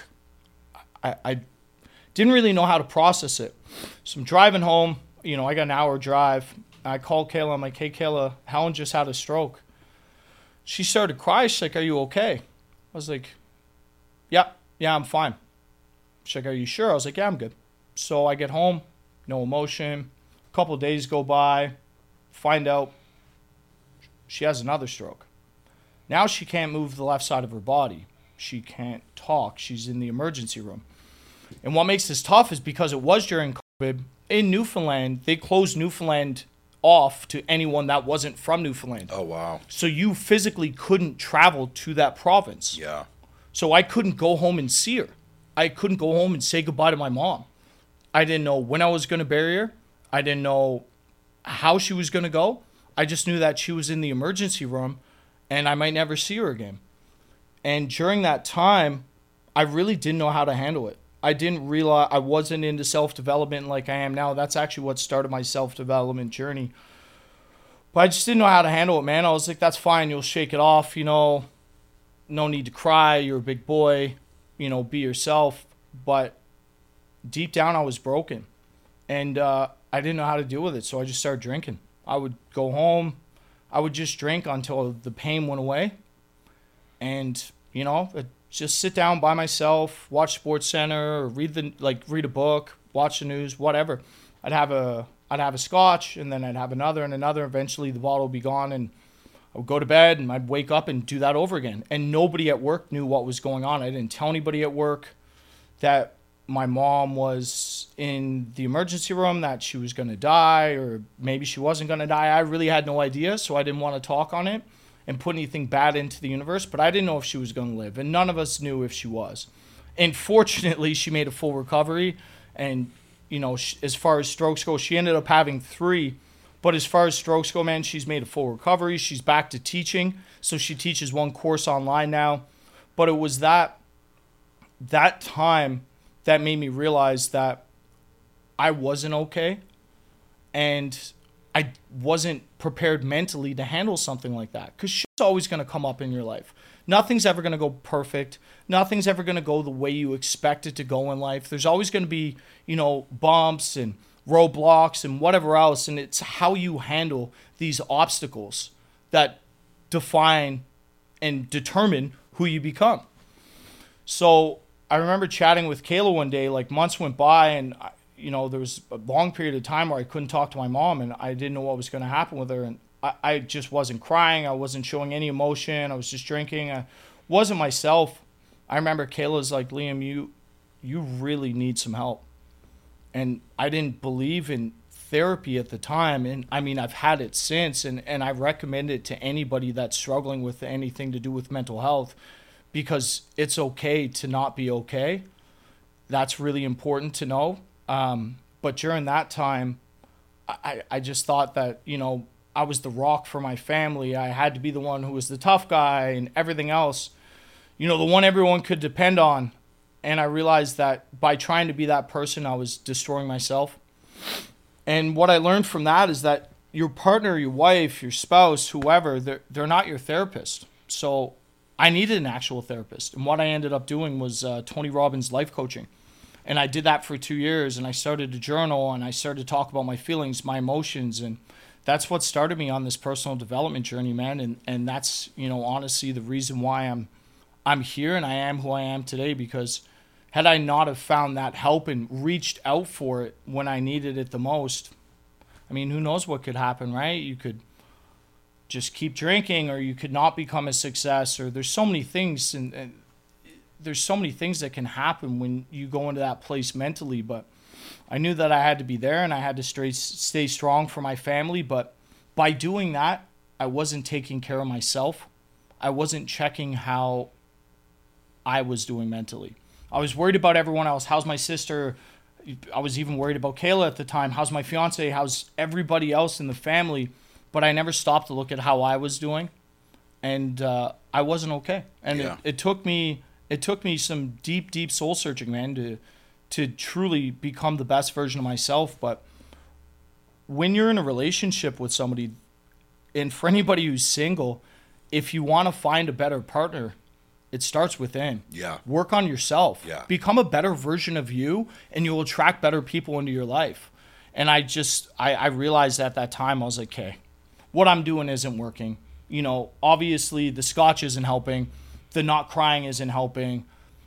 I didn't really know how to process it. So I'm driving home, I got an hour drive. I called Kayla. I'm like, "Hey, Kayla, Helen just had a stroke." She started to cry. She's like, "Are you okay?" I was like, yeah, I'm fine. She's like, "Are you sure?" I was like, "Yeah, I'm good." So I get home, no emotion. A couple of days go by, find out she has another stroke. Now she can't move the left side of her body. She can't talk. She's in the emergency room. And what makes this tough is because it was during COVID, in Newfoundland, they closed Newfoundland off to anyone that wasn't from Newfoundland. Oh, wow. So you physically couldn't travel to that province. Yeah. So I couldn't go home and see her. I couldn't go home and say goodbye to my mom. I didn't know when I was going to bury her. I didn't know how she was going to go. I just knew that she was in the emergency room and I might never see her again. And during that time, I really didn't know how to handle it. I didn't realize I wasn't into self-development like I am now. That's actually what started my self-development journey. But I just didn't know how to handle it, man. I was like, that's fine. You'll shake it off, No need to cry. You're a big boy. Be yourself. But deep down, I was broken. And I didn't know how to deal with it, so I just started drinking. I would go home. I would just drink until the pain went away. And, I'd just sit down by myself, watch SportsCenter, or read a book, watch the news, whatever. I'd have a scotch, and then I'd have another and another. Eventually, the bottle would be gone, and I would go to bed and I'd wake up and do that over again. And nobody at work knew what was going on. I didn't tell anybody at work that my mom was in the emergency room, that she was going to die, or maybe she wasn't going to die. I really had no idea, so I didn't want to talk on it and put anything bad into the universe, but I didn't know if she was going to live, and none of us knew if she was. And fortunately, she made a full recovery, and, you know, as far as strokes go, she ended up having 3, but as far as strokes go, man, she's made a full recovery. She's back to teaching, so she teaches 1 course online now. But it was that time that made me realize that I wasn't okay, and I wasn't prepared mentally to handle something like that, because shit's always going to come up in your life. Nothing's ever going to go perfect. Nothing's ever going to go the way you expect it to go in life. There's always going to be, you know, bumps and roadblocks and whatever else, and it's how you handle these obstacles that define and determine who you become. So I remember chatting with Kayla one day, like months went by, and you know, there was a long period of time where I couldn't talk to my mom, and I didn't know what was going to happen with her. And I just wasn't crying. I wasn't showing any emotion. I was just drinking. I wasn't myself. I remember Kayla's like, Liam, you really need some help. And I didn't believe in therapy at the time. And I mean, I've had it since, and I recommend it to anybody that's struggling with anything to do with mental health, because it's okay to not be okay. That's really important to know. But during that time, I just thought that, you know, I was the rock for my family. I had to be the one who was the tough guy and everything else, you know, the one everyone could depend on. And I realized that by trying to be that person, I was destroying myself. And what I learned from that is that your partner, your wife, your spouse, whoever, they're not your therapist. So I needed an actual therapist. And what I ended up doing was Tony Robbins life coaching. And I did that for 2 years, and I started to journal, and I started to talk about my feelings, my emotions, and that's what started me on this personal development journey, man. And that's, you know, honestly the reason why I'm here and I am who I am today, because had I not have found that help and reached out for it when I needed it the most, I mean, who knows what could happen, right? You could just keep drinking, or you could not become a success, or there's so many things, and there's so many things that can happen when you go into that place mentally. But I knew that I had to be there, and I had to stay strong for my family. But by doing that, I wasn't taking care of myself. I wasn't checking how I was doing mentally. I was worried about everyone else. How's my sister? I was even worried about Kayla at the time. How's my fiance? How's everybody else in the family? But I never stopped to look at how I was doing, and I wasn't okay. And Yeah. it took me some deep soul searching, man, to truly become the best version of myself. But when you're in a relationship with somebody, and for anybody who's single, if you want to find a better partner, it starts within. Yeah. Work on yourself. Yeah. Become a better version of you, and you'll attract better people into your life. And I realized at that time, I was like, okay, what I'm doing isn't working. You know, obviously the scotch isn't helping. The not crying isn't helping.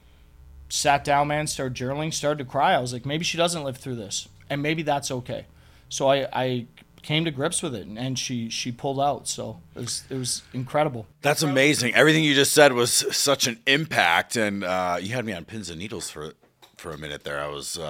Sat down, man, started journaling, started to cry. I was like, maybe she doesn't live through this, and maybe that's okay. So I came to grips with it, and she pulled out. So it was incredible. That's amazing. Everything you just said was such an impact, and you had me on pins and needles for a minute there. I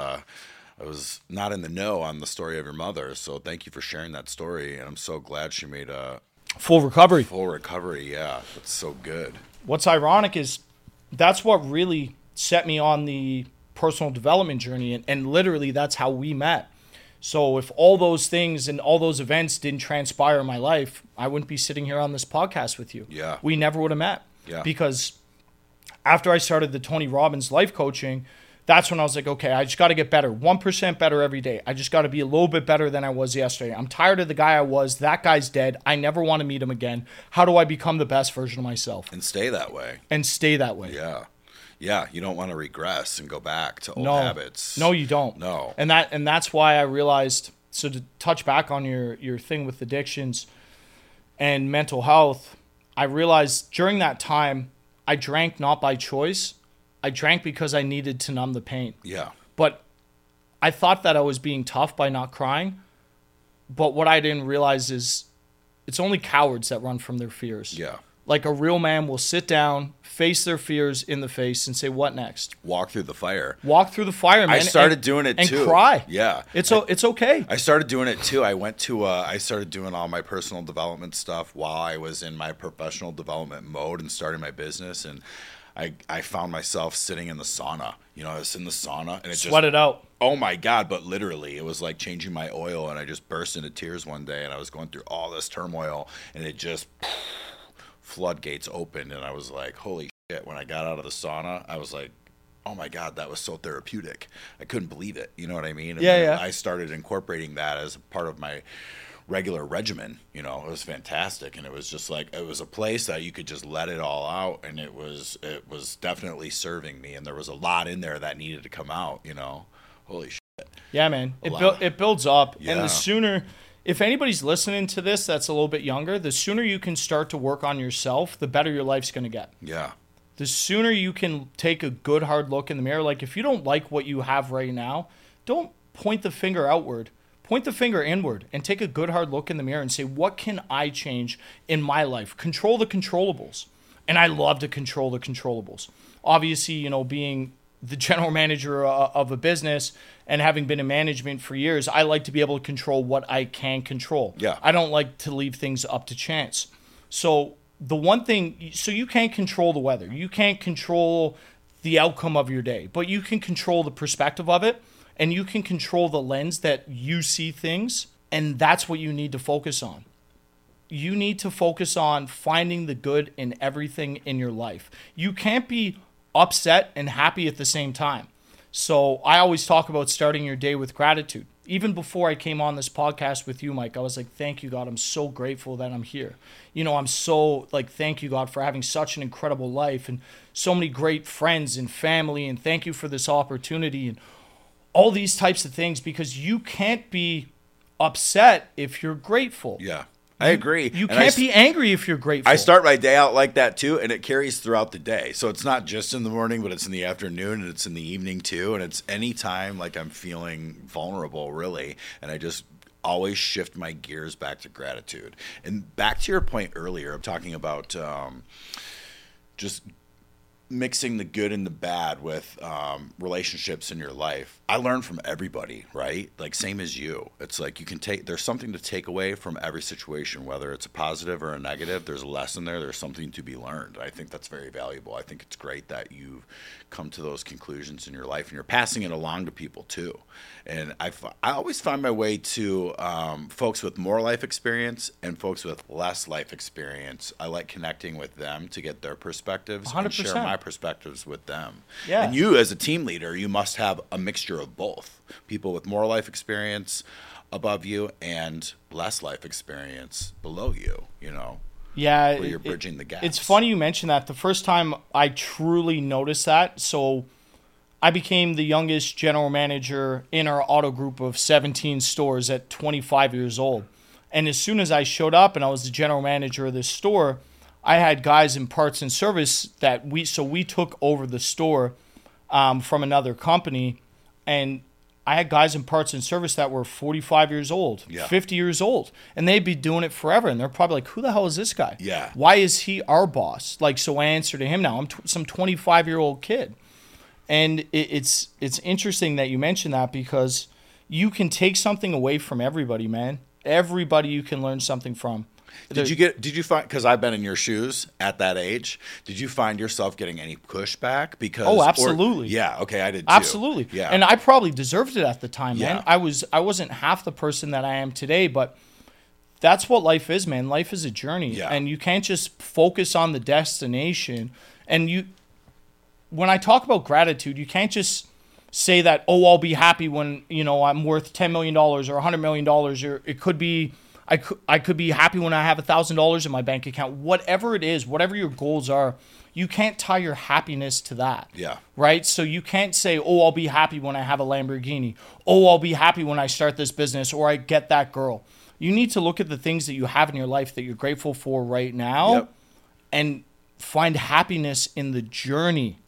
was not in the know on the story of your mother, so thank you for sharing that story, and I'm so glad she made a Full recovery. full recovery. Yeah, that's so good. What's ironic is that's what really set me on the personal development journey, and literally that's how we met. So if all those things and all those events didn't transpire in my life, I wouldn't be sitting here on this podcast with you. Yeah. We never would have met. Yeah. Because after I started the Tony Robbins life coaching, that's when I was like, okay, I just got to get better. 1% better every day. I just got to be a little bit better than I was yesterday. I'm tired of the guy I was. That guy's dead. I never want to meet him again. How do I become the best version of myself? And stay that way. And stay that way. Yeah. Yeah, you don't want to regress and go back to old No. habits. No, you don't. No. And that's why I realized, so to touch back on your thing with addictions and mental health, I realized during that time, I drank not by choice. I drank because I needed to numb the pain. Yeah. But I thought that I was being tough by not crying. But what I didn't realize is It's only cowards that run from their fears. Yeah. Like a real man will sit down, face their fears in the face, and say, "What next?" Walk through the fire. Walk through the fire, man. I started doing it too. And cry. Yeah. It's okay. I started doing it too. I started doing all my personal development stuff while I was in my professional development mode and starting my business. And I found myself sitting in the sauna. I was in the sauna and Sweat it out. Oh my God, but literally it was like changing my oil, and I just burst into tears one day, and I was going through all this turmoil, and it just floodgates opened, and I was like, holy shit. When I got out of the sauna, I was like, oh my God, that was so therapeutic. I couldn't believe it. You know what I mean? And yeah. I started incorporating that as a part of my regular regimen. It was fantastic, and it was just like, it was a place that you could just let it all out, and it was definitely serving me, and there was a lot in there that needed to come out. Holy shit. Yeah, man. It builds up, Yeah. and the sooner, if anybody's listening to this that's a little bit younger, the sooner you can start to work on yourself, the better your life's going to get. Yeah. The sooner you can take a good hard look in the mirror. Like, if you don't like what you have right now, don't point the finger outward. Point the finger inward and take a good hard look in the mirror and say, what can I change in my life? Control the controllables. And I love to control the controllables. Obviously, being the general manager of a business and having been in management for years, I like to be able to control what I can control. Yeah. I don't like to leave things up to chance. So the one thing, so you can't control the weather. You can't control the outcome of your day, but you can control the perspective of it, and you can control the lens that you see things, and that's what you need to focus on. You need to focus on finding the good in everything in your life. You can't be upset and happy at the same time. So I always talk about starting your day with gratitude. Even before I came on this podcast with you, Mike, I was like, thank you, God. I'm so grateful that I'm here. I'm so thank you, God, for having such an incredible life and so many great friends and family. And thank you for this opportunity and all these types of things, because you can't be upset if you're grateful. Yeah. I agree. You can't be angry if you're grateful. I start my day out like that too, and it carries throughout the day. So it's not just in the morning, but it's in the afternoon, and it's in the evening too. And it's any time like I'm feeling vulnerable, really. And I just always shift my gears back to gratitude. And back to your point earlier of talking about just mixing the good and the bad with relationships in your life. I learn from everybody, right? Like, same as you. It's like there's something to take away from every situation, whether it's a positive or a negative. There's a lesson there. There's something to be learned. I think that's very valuable. I think it's great that you've come to those conclusions in your life, and you're passing it along to people too. And I always find my way to folks with more life experience and folks with less life experience. I like connecting with them to get their perspectives 100%. and share my perspectives with them. Yeah. And you, as a team leader, you must have a mixture of both. People with more life experience above you and less life experience below you, Yeah. where you're bridging the gaps. It's funny you mentioned that. The first time I truly noticed that, so I became the youngest general manager in our auto group of 17 stores at 25 years old. And as soon as I showed up and I was the general manager of this store, I had guys in parts and service that we took over the store from another company, and I had guys in parts and service that were 45 years old, 50 years old, and they'd be doing it forever. And they're probably like, who the hell is this guy? Yeah. Why is he our boss? So I answer to him now. I'm some 25-year-old kid. And it's interesting that you mentioned that, because you can take something away from everybody, man. Everybody you can learn something from. Did you find, because I've been in your shoes at that age, did you find yourself getting any pushback? Oh, absolutely. Okay, I did too. Absolutely. Yeah. And I probably deserved it at the time, man. Yeah. I wasn't half the person that I am today, but that's what life is, man. Life is a journey. Yeah. And you can't just focus on the destination. And when I talk about gratitude, you can't just say that, oh, I'll be happy when, I'm worth $10 million or $100 million, or it could be I could be happy when I have $1,000 in my bank account. Whatever it is, whatever your goals are, you can't tie your happiness to that. Yeah. Right? So you can't say, oh, I'll be happy when I have a Lamborghini. Oh, I'll be happy when I start this business, or I get that girl. You need to look at the things that you have in your life that you're grateful for right now, and find happiness in the journey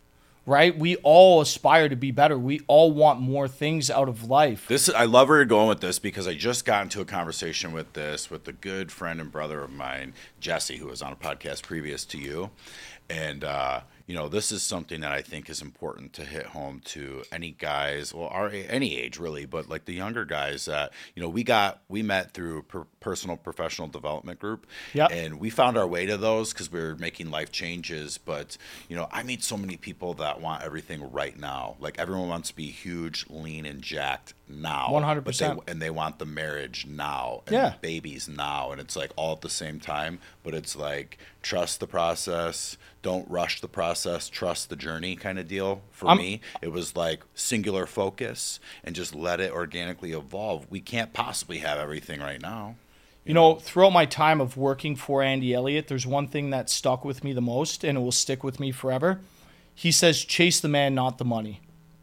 right? We all aspire to be better. We all want more things out of life. I love where you're going with this, because I just got into a conversation with a good friend and brother of mine, Jesse, who was on a podcast previous to you. And, this is something that I think is important to hit home to any guys, any age really, but like the younger guys that, we met through personal professional development group. Yep. And we found our way to those because we were making life changes. But, I meet so many people that want everything right now. Like everyone wants to be huge, lean, and jacked now. 100%. And they want the marriage now and Yeah. babies now. And it's like all at the same time. But it's like, trust the process. Don't rush the process. Trust the journey kind of deal. For me, it was like singular focus and just let it organically evolve. We can't possibly have everything right now. Throughout my time of working for Andy Elliott, there's one thing that stuck with me the most, and it will stick with me forever. He says, chase the man, not the money.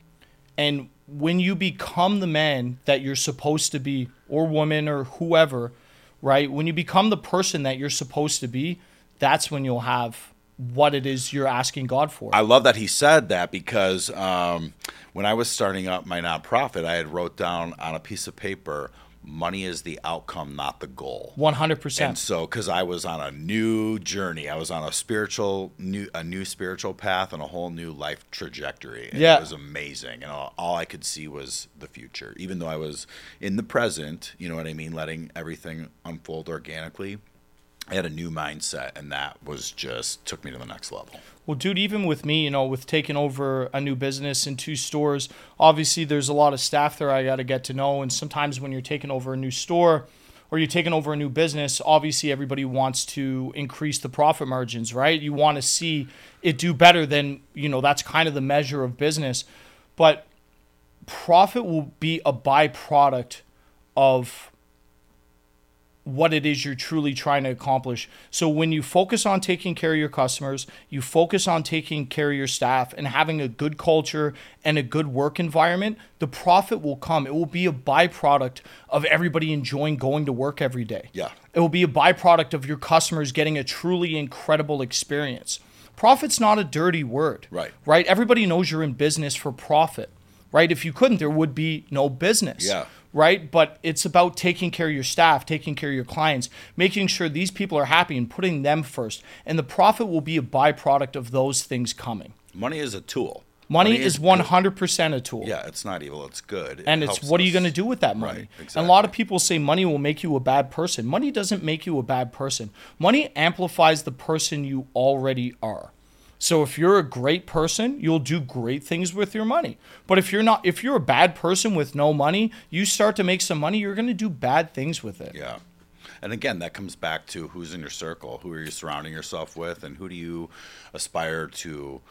And when you become the man that you're supposed to be, or woman, or whoever, right? When you become the person that you're supposed to be, that's when you'll have what it is you're asking God for. I love that he said that, because when I was starting up my nonprofit, I had wrote down on a piece of paper, money is the outcome, not the goal. 100%. And so, because I was on a new journey, I was on a new spiritual path and a whole new life trajectory. And it was amazing. And all I could see was the future, even though I was in the present, you know what I mean, letting everything unfold organically. I had a new mindset, and that was just took me to the next level. Well, dude, even with me, with taking over a new business and 2 stores, obviously there's a lot of staff there I got to get to know. And sometimes when you're taking over a new store or you're taking over a new business, obviously everybody wants to increase the profit margins, right? You want to see it do better than, that's kind of the measure of business. But profit will be a byproduct of what it is you're truly trying to accomplish. So when you focus on taking care of your customers, you focus on taking care of your staff and having a good culture and a good work environment, the profit will come. It will be a byproduct of everybody enjoying going to work every day. Yeah. It will be a byproduct of your customers getting a truly incredible experience. Profit's not a dirty word. Right? Everybody knows you're in business for profit. Right? If you couldn't, there would be no business. Yeah. Right? But it's about taking care of your staff, taking care of your clients, making sure these people are happy and putting them first. And the profit will be a byproduct of those things coming. Money is a tool. Money is 100% a tool. Yeah, it's not evil. It's good. And it's what are you going to do with that money? Right, exactly. And a lot of people say money will make you a bad person. Money doesn't make you a bad person. Money amplifies the person you already are. So if you're a great person, you'll do great things with your money. But if you're a bad person with no money, you start to make some money, you're going to do bad things with it. Yeah. And again, that comes back to who's in your circle, who are you surrounding yourself with, and who do you aspire to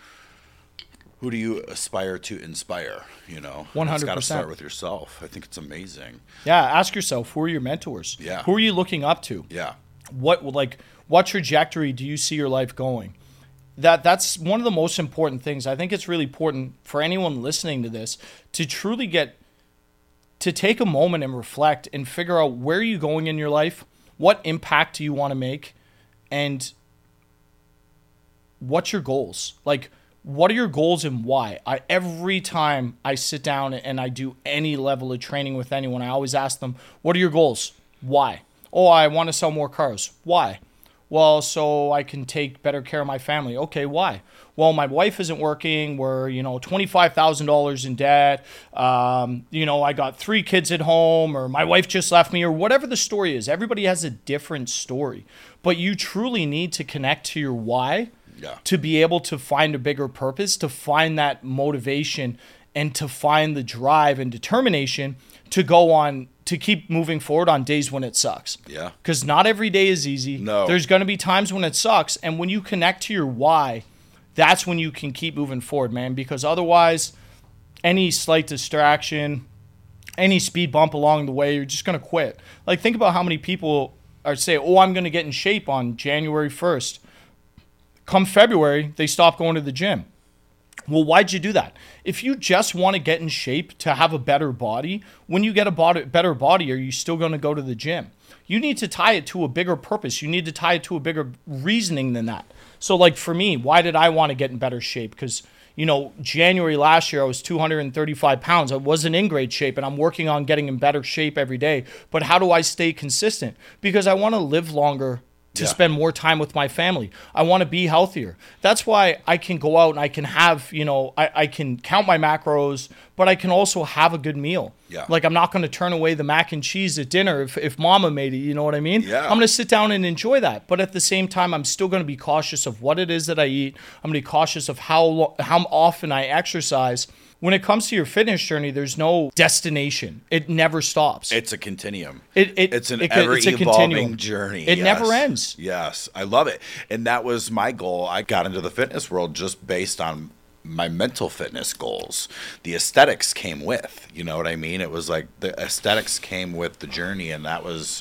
inspire, 100%. It's got to start with yourself. I think it's amazing. Yeah, ask yourself, who are your mentors? Yeah. Who are you looking up to? Yeah. What trajectory do you see your life going? That's one of the most important things. I think it's really important for anyone listening to this to truly take a moment and reflect and figure out where you're going in your life, what impact do you want to make, and what's your goals? Like, what are your goals and why? Every time I sit down and I do any level of training with anyone, I always ask them, what are your goals? Why? Oh, I want to sell more cars. Why? Well, so I can take better care of my family. Okay, why? Well, my wife isn't working. We're, $25,000 in debt. I got 3 kids at home, or my wife just left me, or whatever the story is. Everybody has a different story. But you truly need to connect to your why to be able to find a bigger purpose, to find that motivation, and to find the drive and determination to go on, to keep moving forward on days when it sucks. Yeah. Because not every day is easy. No. There's going to be times when it sucks. And when you connect to your why, that's when you can keep moving forward, man. Because otherwise, any slight distraction, any speed bump along the way, you're just going to quit. Like, think about how many people are say, oh, I'm going to get in shape on January 1st. Come February, they stop going to the gym. Well, why'd you do that? If you just want to get in shape to have a better body, when you get a better body, are you still going to go to the gym? You need to tie it to a bigger purpose. You need to tie it to a bigger reasoning than that. So like for me, why did I want to get in better shape? Because, January last year, I was 235 pounds. I wasn't in great shape, and I'm working on getting in better shape every day. But how do I stay consistent? Because I want to live longer to spend more time with my family. I want to be healthier. That's why I can go out and I can have, I can count my macros, but I can also have a good meal. Yeah. Like, I'm not going to turn away the mac and cheese at dinner if mama made it, you know what I mean? Yeah. I'm going to sit down and enjoy that. But at the same time, I'm still going to be cautious of what it is that I eat. I'm going to be cautious of how often I exercise. When it comes to your fitness journey, there's no destination. It never stops. It's a continuum. It's an it's a ever-evolving continuum. journey. It never ends. Yes, I love it. And that was my goal. I got into the fitness world just based on my mental fitness goals. The aesthetics came with, you know what I mean? It was like the aesthetics came with the journey, and that was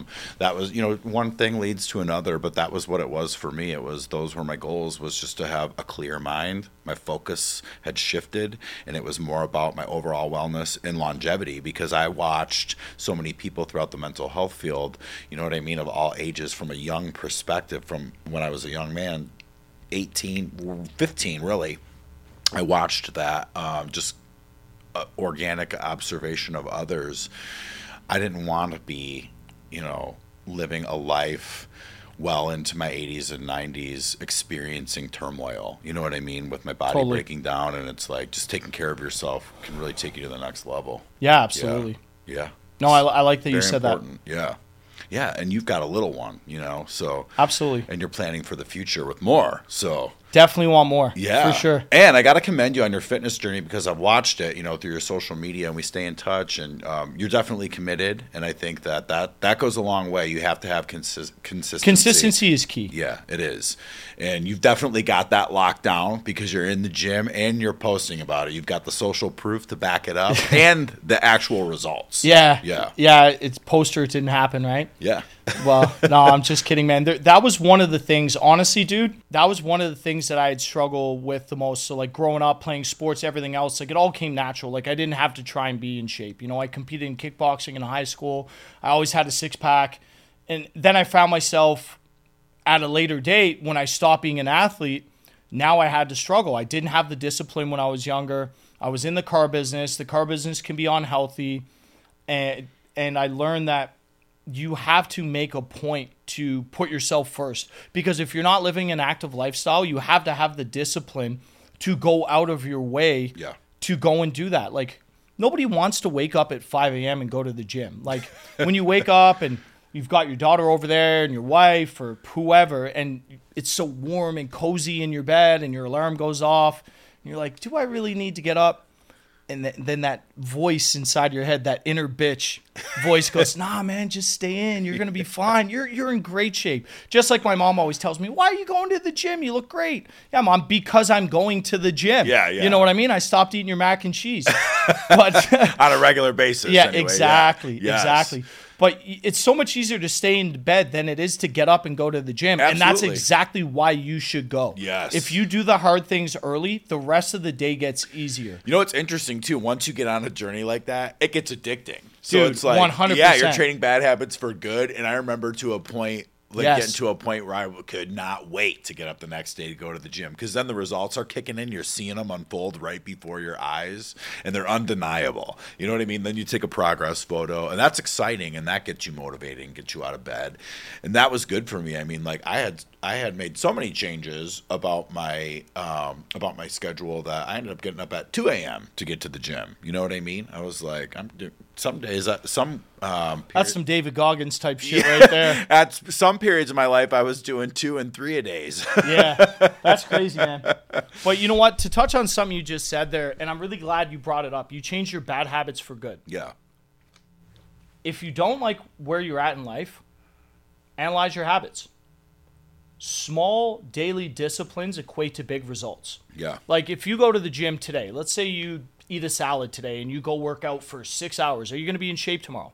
one thing leads to another, but that was what it was for me. Those were my goals, was just to have a clear mind. My focus had shifted, and it was more about my overall wellness and longevity, because I watched so many people throughout the mental health field, you know what I mean, of all ages, from a young perspective, from when I was a young man, 18, 15 really. I watched that, just organic observation of others. I didn't want to be, living a life well into my 80s and 90s experiencing turmoil. You know what I mean? With my body Totally. breaking down, and it's like just taking care of yourself can really take you to the next level. Yeah, absolutely. Yeah. No, I like that you Very said important. Yeah. Yeah, and you've got a little one, so. Absolutely. And you're planning for the future with more, so. Definitely want more. Yeah, For sure. And I got to commend you on your fitness journey, because I've watched it, through your social media, and we stay in touch, and you're definitely committed. And I think that goes a long way. You have to have consistency. Consistency is key. Yeah, it is. And you've definitely got that locked down, because you're in the gym and you're posting about it. You've got the social proof to back it up and the actual results. Yeah. Yeah. Yeah. It's poster. It didn't happen, right? Yeah. Well, no, I'm just kidding, man. That was one of the things, honestly, dude, that was one of the things that I had struggled with the most. So, like, growing up, playing sports, everything else, like, it all came natural. Like, I didn't have to try and be in shape. I competed in kickboxing in high school. I always had a six-pack. And then I found myself at a later date, when I stopped being an athlete, now I had to struggle. I didn't have the discipline when I was younger. I was in the car business. The car business can be unhealthy. And I learned that you have to make a point to put yourself first, because if you're not living an active lifestyle, you have to have the discipline to go out of your way to go and do that. Like, nobody wants to wake up at 5 a.m. and go to the gym. Like, when you wake up and you've got your daughter over there and your wife or whoever, and it's so warm and cozy in your bed, and your alarm goes off, and you're like, do I really need to get up? And then that voice inside your head, that inner bitch voice goes, nah, man, just stay in. You're going to be fine. You're in great shape. Just like my mom always tells me, why are you going to the gym? You look great. Yeah, Mom, because I'm going to the gym. Yeah. You know what I mean? I stopped eating your mac and cheese. But On a regular basis. yeah, anyway. exactly. Yeah. Yes. Exactly. But it's so much easier to stay in bed than it is to get up and go to the gym. Absolutely. And that's exactly why you should go. Yes. If you do the hard things early, the rest of the day gets easier. You know what's interesting too? Once you get on a journey like that, it gets addicting. So Dude, it's like, 100%. yeah, you're training bad habits for good. And I remember to a point, Yes. getting to a point where I could not wait to get up the next day to go to the gym, because then the results are kicking in. You're seeing them unfold right before your eyes, and they're undeniable. You know what I mean? Then you take a progress photo, and that's exciting, and that gets you motivated and gets you out of bed. And that was good for me. I mean, like, I had made so many changes about my schedule that I ended up getting up at 2 a.m. to get to the gym. You know what I mean? I was like, some days, That's some David Goggins type shit right there. At some periods of my life, I was doing 2 and 3 a days. Yeah, that's crazy, man. But you know what? To touch on something you just said there, and I'm really glad you brought it up. You changed your bad habits for good. Yeah. If you don't like where you're at in life, analyze your habits. Small daily disciplines equate to big results. Yeah. Like, if you go to the gym today, let's say you eat a salad today and you go work out for 6 hours, are you going to be in shape tomorrow?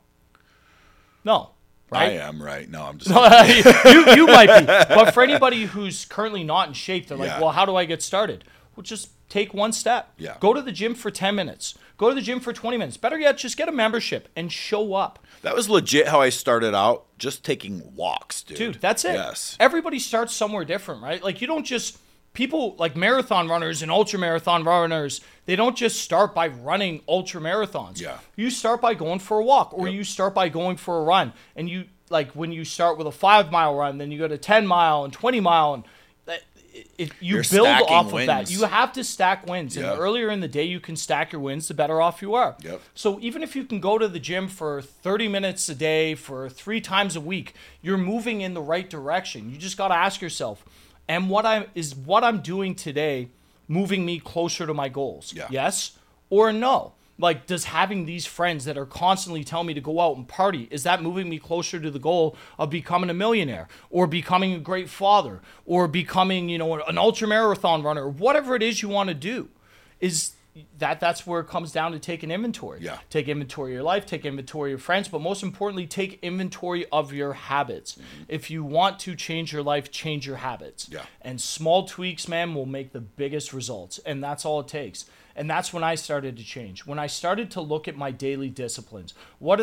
No. Right? I am, right? No, I'm just you might be. But for anybody who's currently not in shape, they're like, Yeah. well, how do I get started? Well, just take one step. Yeah. Go to the gym for 10 minutes. Go to the gym for 20 minutes. Better yet, just get a membership and show up. That was legit how I started out, just taking walks, dude. Dude, that's it. Yes. Everybody starts somewhere different, right? Like, you don't just people like marathon runners and ultra marathon runners, they don't just start by running ultra marathons. Yeah. You start by going for a walk, or Yep. you start by going for a run. And you, like, when you start with a 5-mile run, then you go to 10 mile and 20 mile, and you You're build stacking off of that. wins. You have to stack wins. And Yeah. the earlier in the day you can stack your wins, the better off you are. Yep. So even if you can go to the gym for 30 minutes a day for 3 times a week, you're moving in the right direction. You just got to ask yourself, what I'm doing today moving me closer to my goals? Yeah. Yes or no? Like, does having these friends that are constantly telling me to go out and party, is that moving me closer to the goal of becoming a millionaire or becoming a great father or becoming, an ultra marathon runner, or whatever it is you want to do? Is that's where it comes down to taking inventory. Yeah. Take inventory of your life, take inventory of your friends, but most importantly, take inventory of your habits. Mm-hmm. If you want to change your life, change your habits. Yeah. And small tweaks, man, will make the biggest results. And that's all it takes. And that's when I started to change. When I started to look at my daily disciplines. What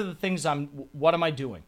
am I doing?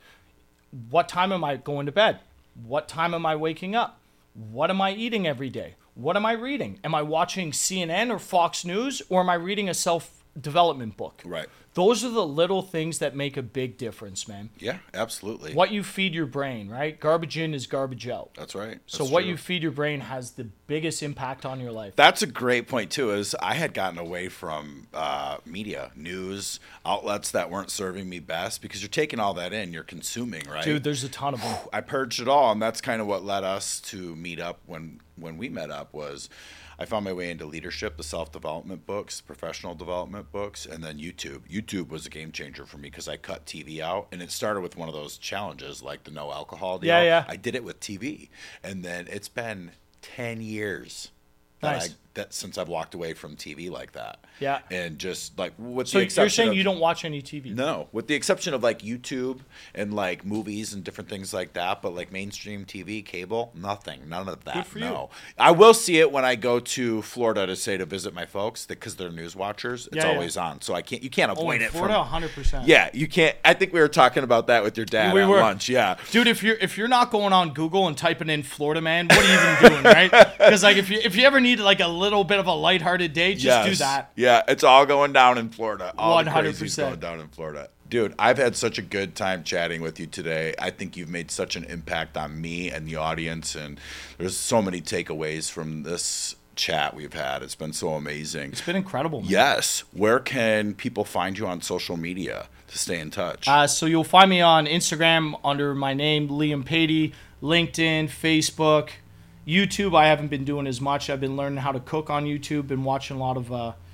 What time am I going to bed? What time am I waking up? What am I eating every day? What am I reading? Am I watching CNN or Fox News, or am I reading a self-development book? Right. Those are the little things that make a big difference, man. Yeah, absolutely. What you feed your brain, right? Garbage in is garbage out. That's right. So what you feed your brain has the biggest impact on your life. That's a great point too. Is I had gotten away from media, news outlets that weren't serving me best, because you're taking all that in, you're consuming, right? Dude, there's a ton of them. I purged it all, and that's kind of what led us to meet up. When we met up, was I found my way into leadership, the self-development books, professional development books, and then YouTube. YouTube was a game changer for me because I cut TV out, and it started with one of those challenges like the no alcohol deal. Yeah. I did it with TV, and then it's been 10 years Nice. that since I've walked away from TV like that. Yeah. And just like with So the you're exception saying of, you don't watch any TV? no, with the exception of like YouTube and like movies and different things like that, but like mainstream TV, cable, nothing, none of that. Good for you. No, I will see it when I go to Florida to visit my folks, because they're news watchers. It's Yeah, yeah. always on, so you can't Oh, avoid in it. Florida, From 100%. yeah, you can't. I think we were talking about that with your dad We at were. lunch. Yeah, Dude, if you're not going on Google and typing in Florida man, what are you even doing, right? Because like if you ever need like a little bit of a lighthearted day, just do Yes. that. Yeah, it's all going down in Florida. All the 100%. crazy's going down in Florida. Dude, I've had such a good time chatting with you today. I think you've made such an impact on me and the audience, and there's so many takeaways from this chat we've had. It's been so amazing. It's been incredible, man. Yes. Where can people find you on social media to stay in touch? So you'll find me on Instagram under my name, Liam Patey, LinkedIn, Facebook, YouTube. I haven't been doing as much. I've been learning how to cook on YouTube, been watching a lot of,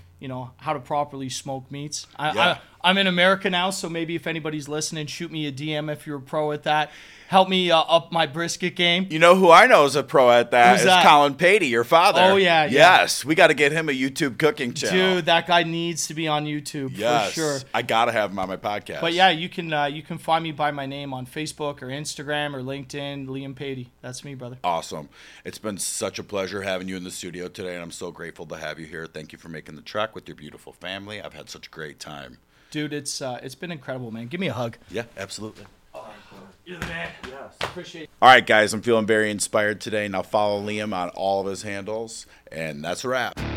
how to properly smoke meats. I'm in America now, so maybe if anybody's listening, shoot me a DM if you're a pro at that. Help me up my brisket game. You know who I know is a pro at that? Who's Is that? Colin Patey, your father. Oh, yeah. Yes. We got to get him a YouTube cooking channel. Dude, that guy needs to be on YouTube Yes. for sure. I got to have him on my podcast. But yeah, you can find me by my name on Facebook or Instagram or LinkedIn, Liam Patey. That's me, brother. Awesome. It's been such a pleasure having you in the studio today, and I'm so grateful to have you here. Thank you for making the trek with your beautiful family. I've had such a great time. Dude, it's been incredible, man. Give me a hug. Yeah, absolutely. You're the man. Yes. Appreciate it. All right, guys, I'm feeling very inspired today. Now follow Liam on all of his handles, and that's a wrap.